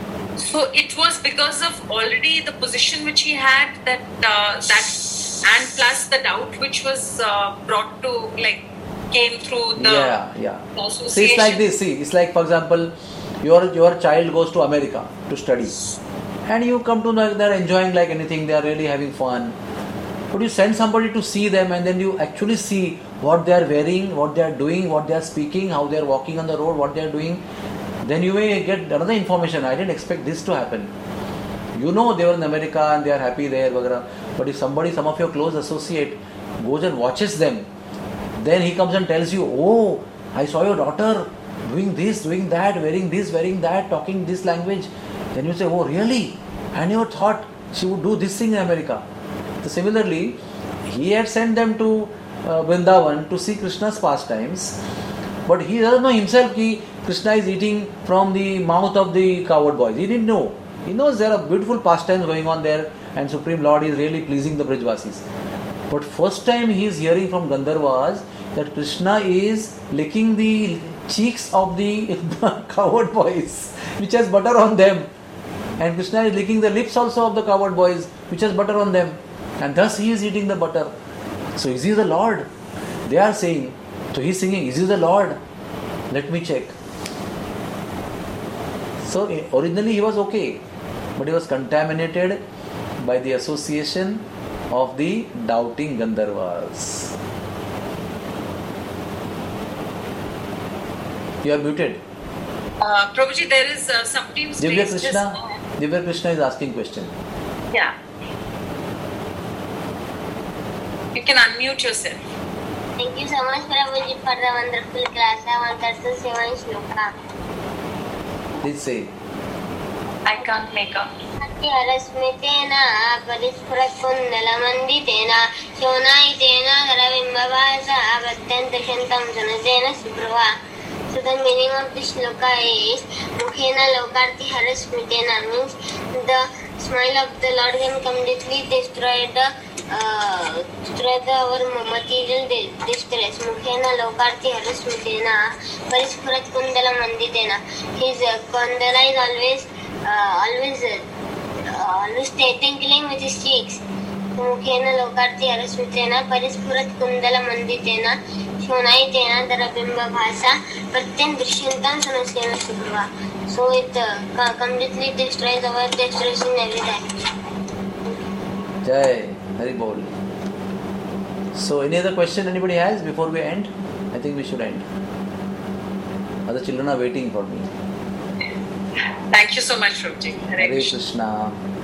So it was because of already the position which he had that uh, that and plus the doubt which was uh, brought to like came through the yeah, yeah. association. See, it's like this. See, it's like, for example, your your child goes to America to study, and you come to know they're enjoying like anything. They are really having fun. But you send somebody to see them, and then you actually see what they are wearing, what they are doing, what they are speaking, how they are walking on the road, what they are doing. Then you may get another information. I didn't expect this to happen. You know they were in America and they are happy there, but if somebody, some of your close associate, goes and watches them, then he comes and tells you, "Oh, I saw your daughter doing this, doing that, wearing this, wearing that, talking this language." Then you say, "Oh, really? I never thought she would do this thing in America." So similarly, he had sent them to uh, Vrindavan to see Krishna's pastimes, but he doesn't know himself that Krishna is eating from the mouth of the coward boys. He didn't know. He knows there are beautiful pastimes going on there and Supreme Lord is really pleasing the Brijvasis. But first time he is hearing from Gandharvas that Krishna is licking the cheeks of the coward boys, which has butter on them. And Krishna is licking the lips also of the coward boys, which has butter on them. And thus he is eating the butter. So is he the Lord? They are saying. So he is singing, "Is he the Lord? Let me check." So originally he was okay, but he was contaminated by the association of the doubting Gandharvas. You are muted. Uh, Prabhuji, there is uh, somebody who's Divya raised Krishna, his- Divya Krishna is asking question. Yeah. You can unmute yourself. Thank you so much, Prabhuji, for the wonderful class. I want us to say one shloka. Please say. I can't make out. हरस्मितेन परिस्फुरत्कुण्डलमण्डितेन शोणायितेन करबिम्बभासा प्रत्यन्तशन्तं सुनसेन Suprabha. So the meaning of this shloka is Mukhena Lokarti Harasmitena means the smile of the Lord can completely destroy the uh, destroy the our material distress. Mukhena Lokarti Harasmitena Parispurat Kundala Manditena. His uh, kundala is always uh, always uh, always tinkling with his cheeks. Mukhena Lokarti Harasmitena Parispurat Kundala Manditena Shonayitena Darabimba Bhasa Pratyam Drishantam Sunasena Suprava. So it uh, completely destroys our destruction every time. Jai, Hari Bol. So any other question anybody has before we end? I think we should end. Other children are waiting for me. Thank you so much, Prabhuji. Hare Hare Krishna. Krishna.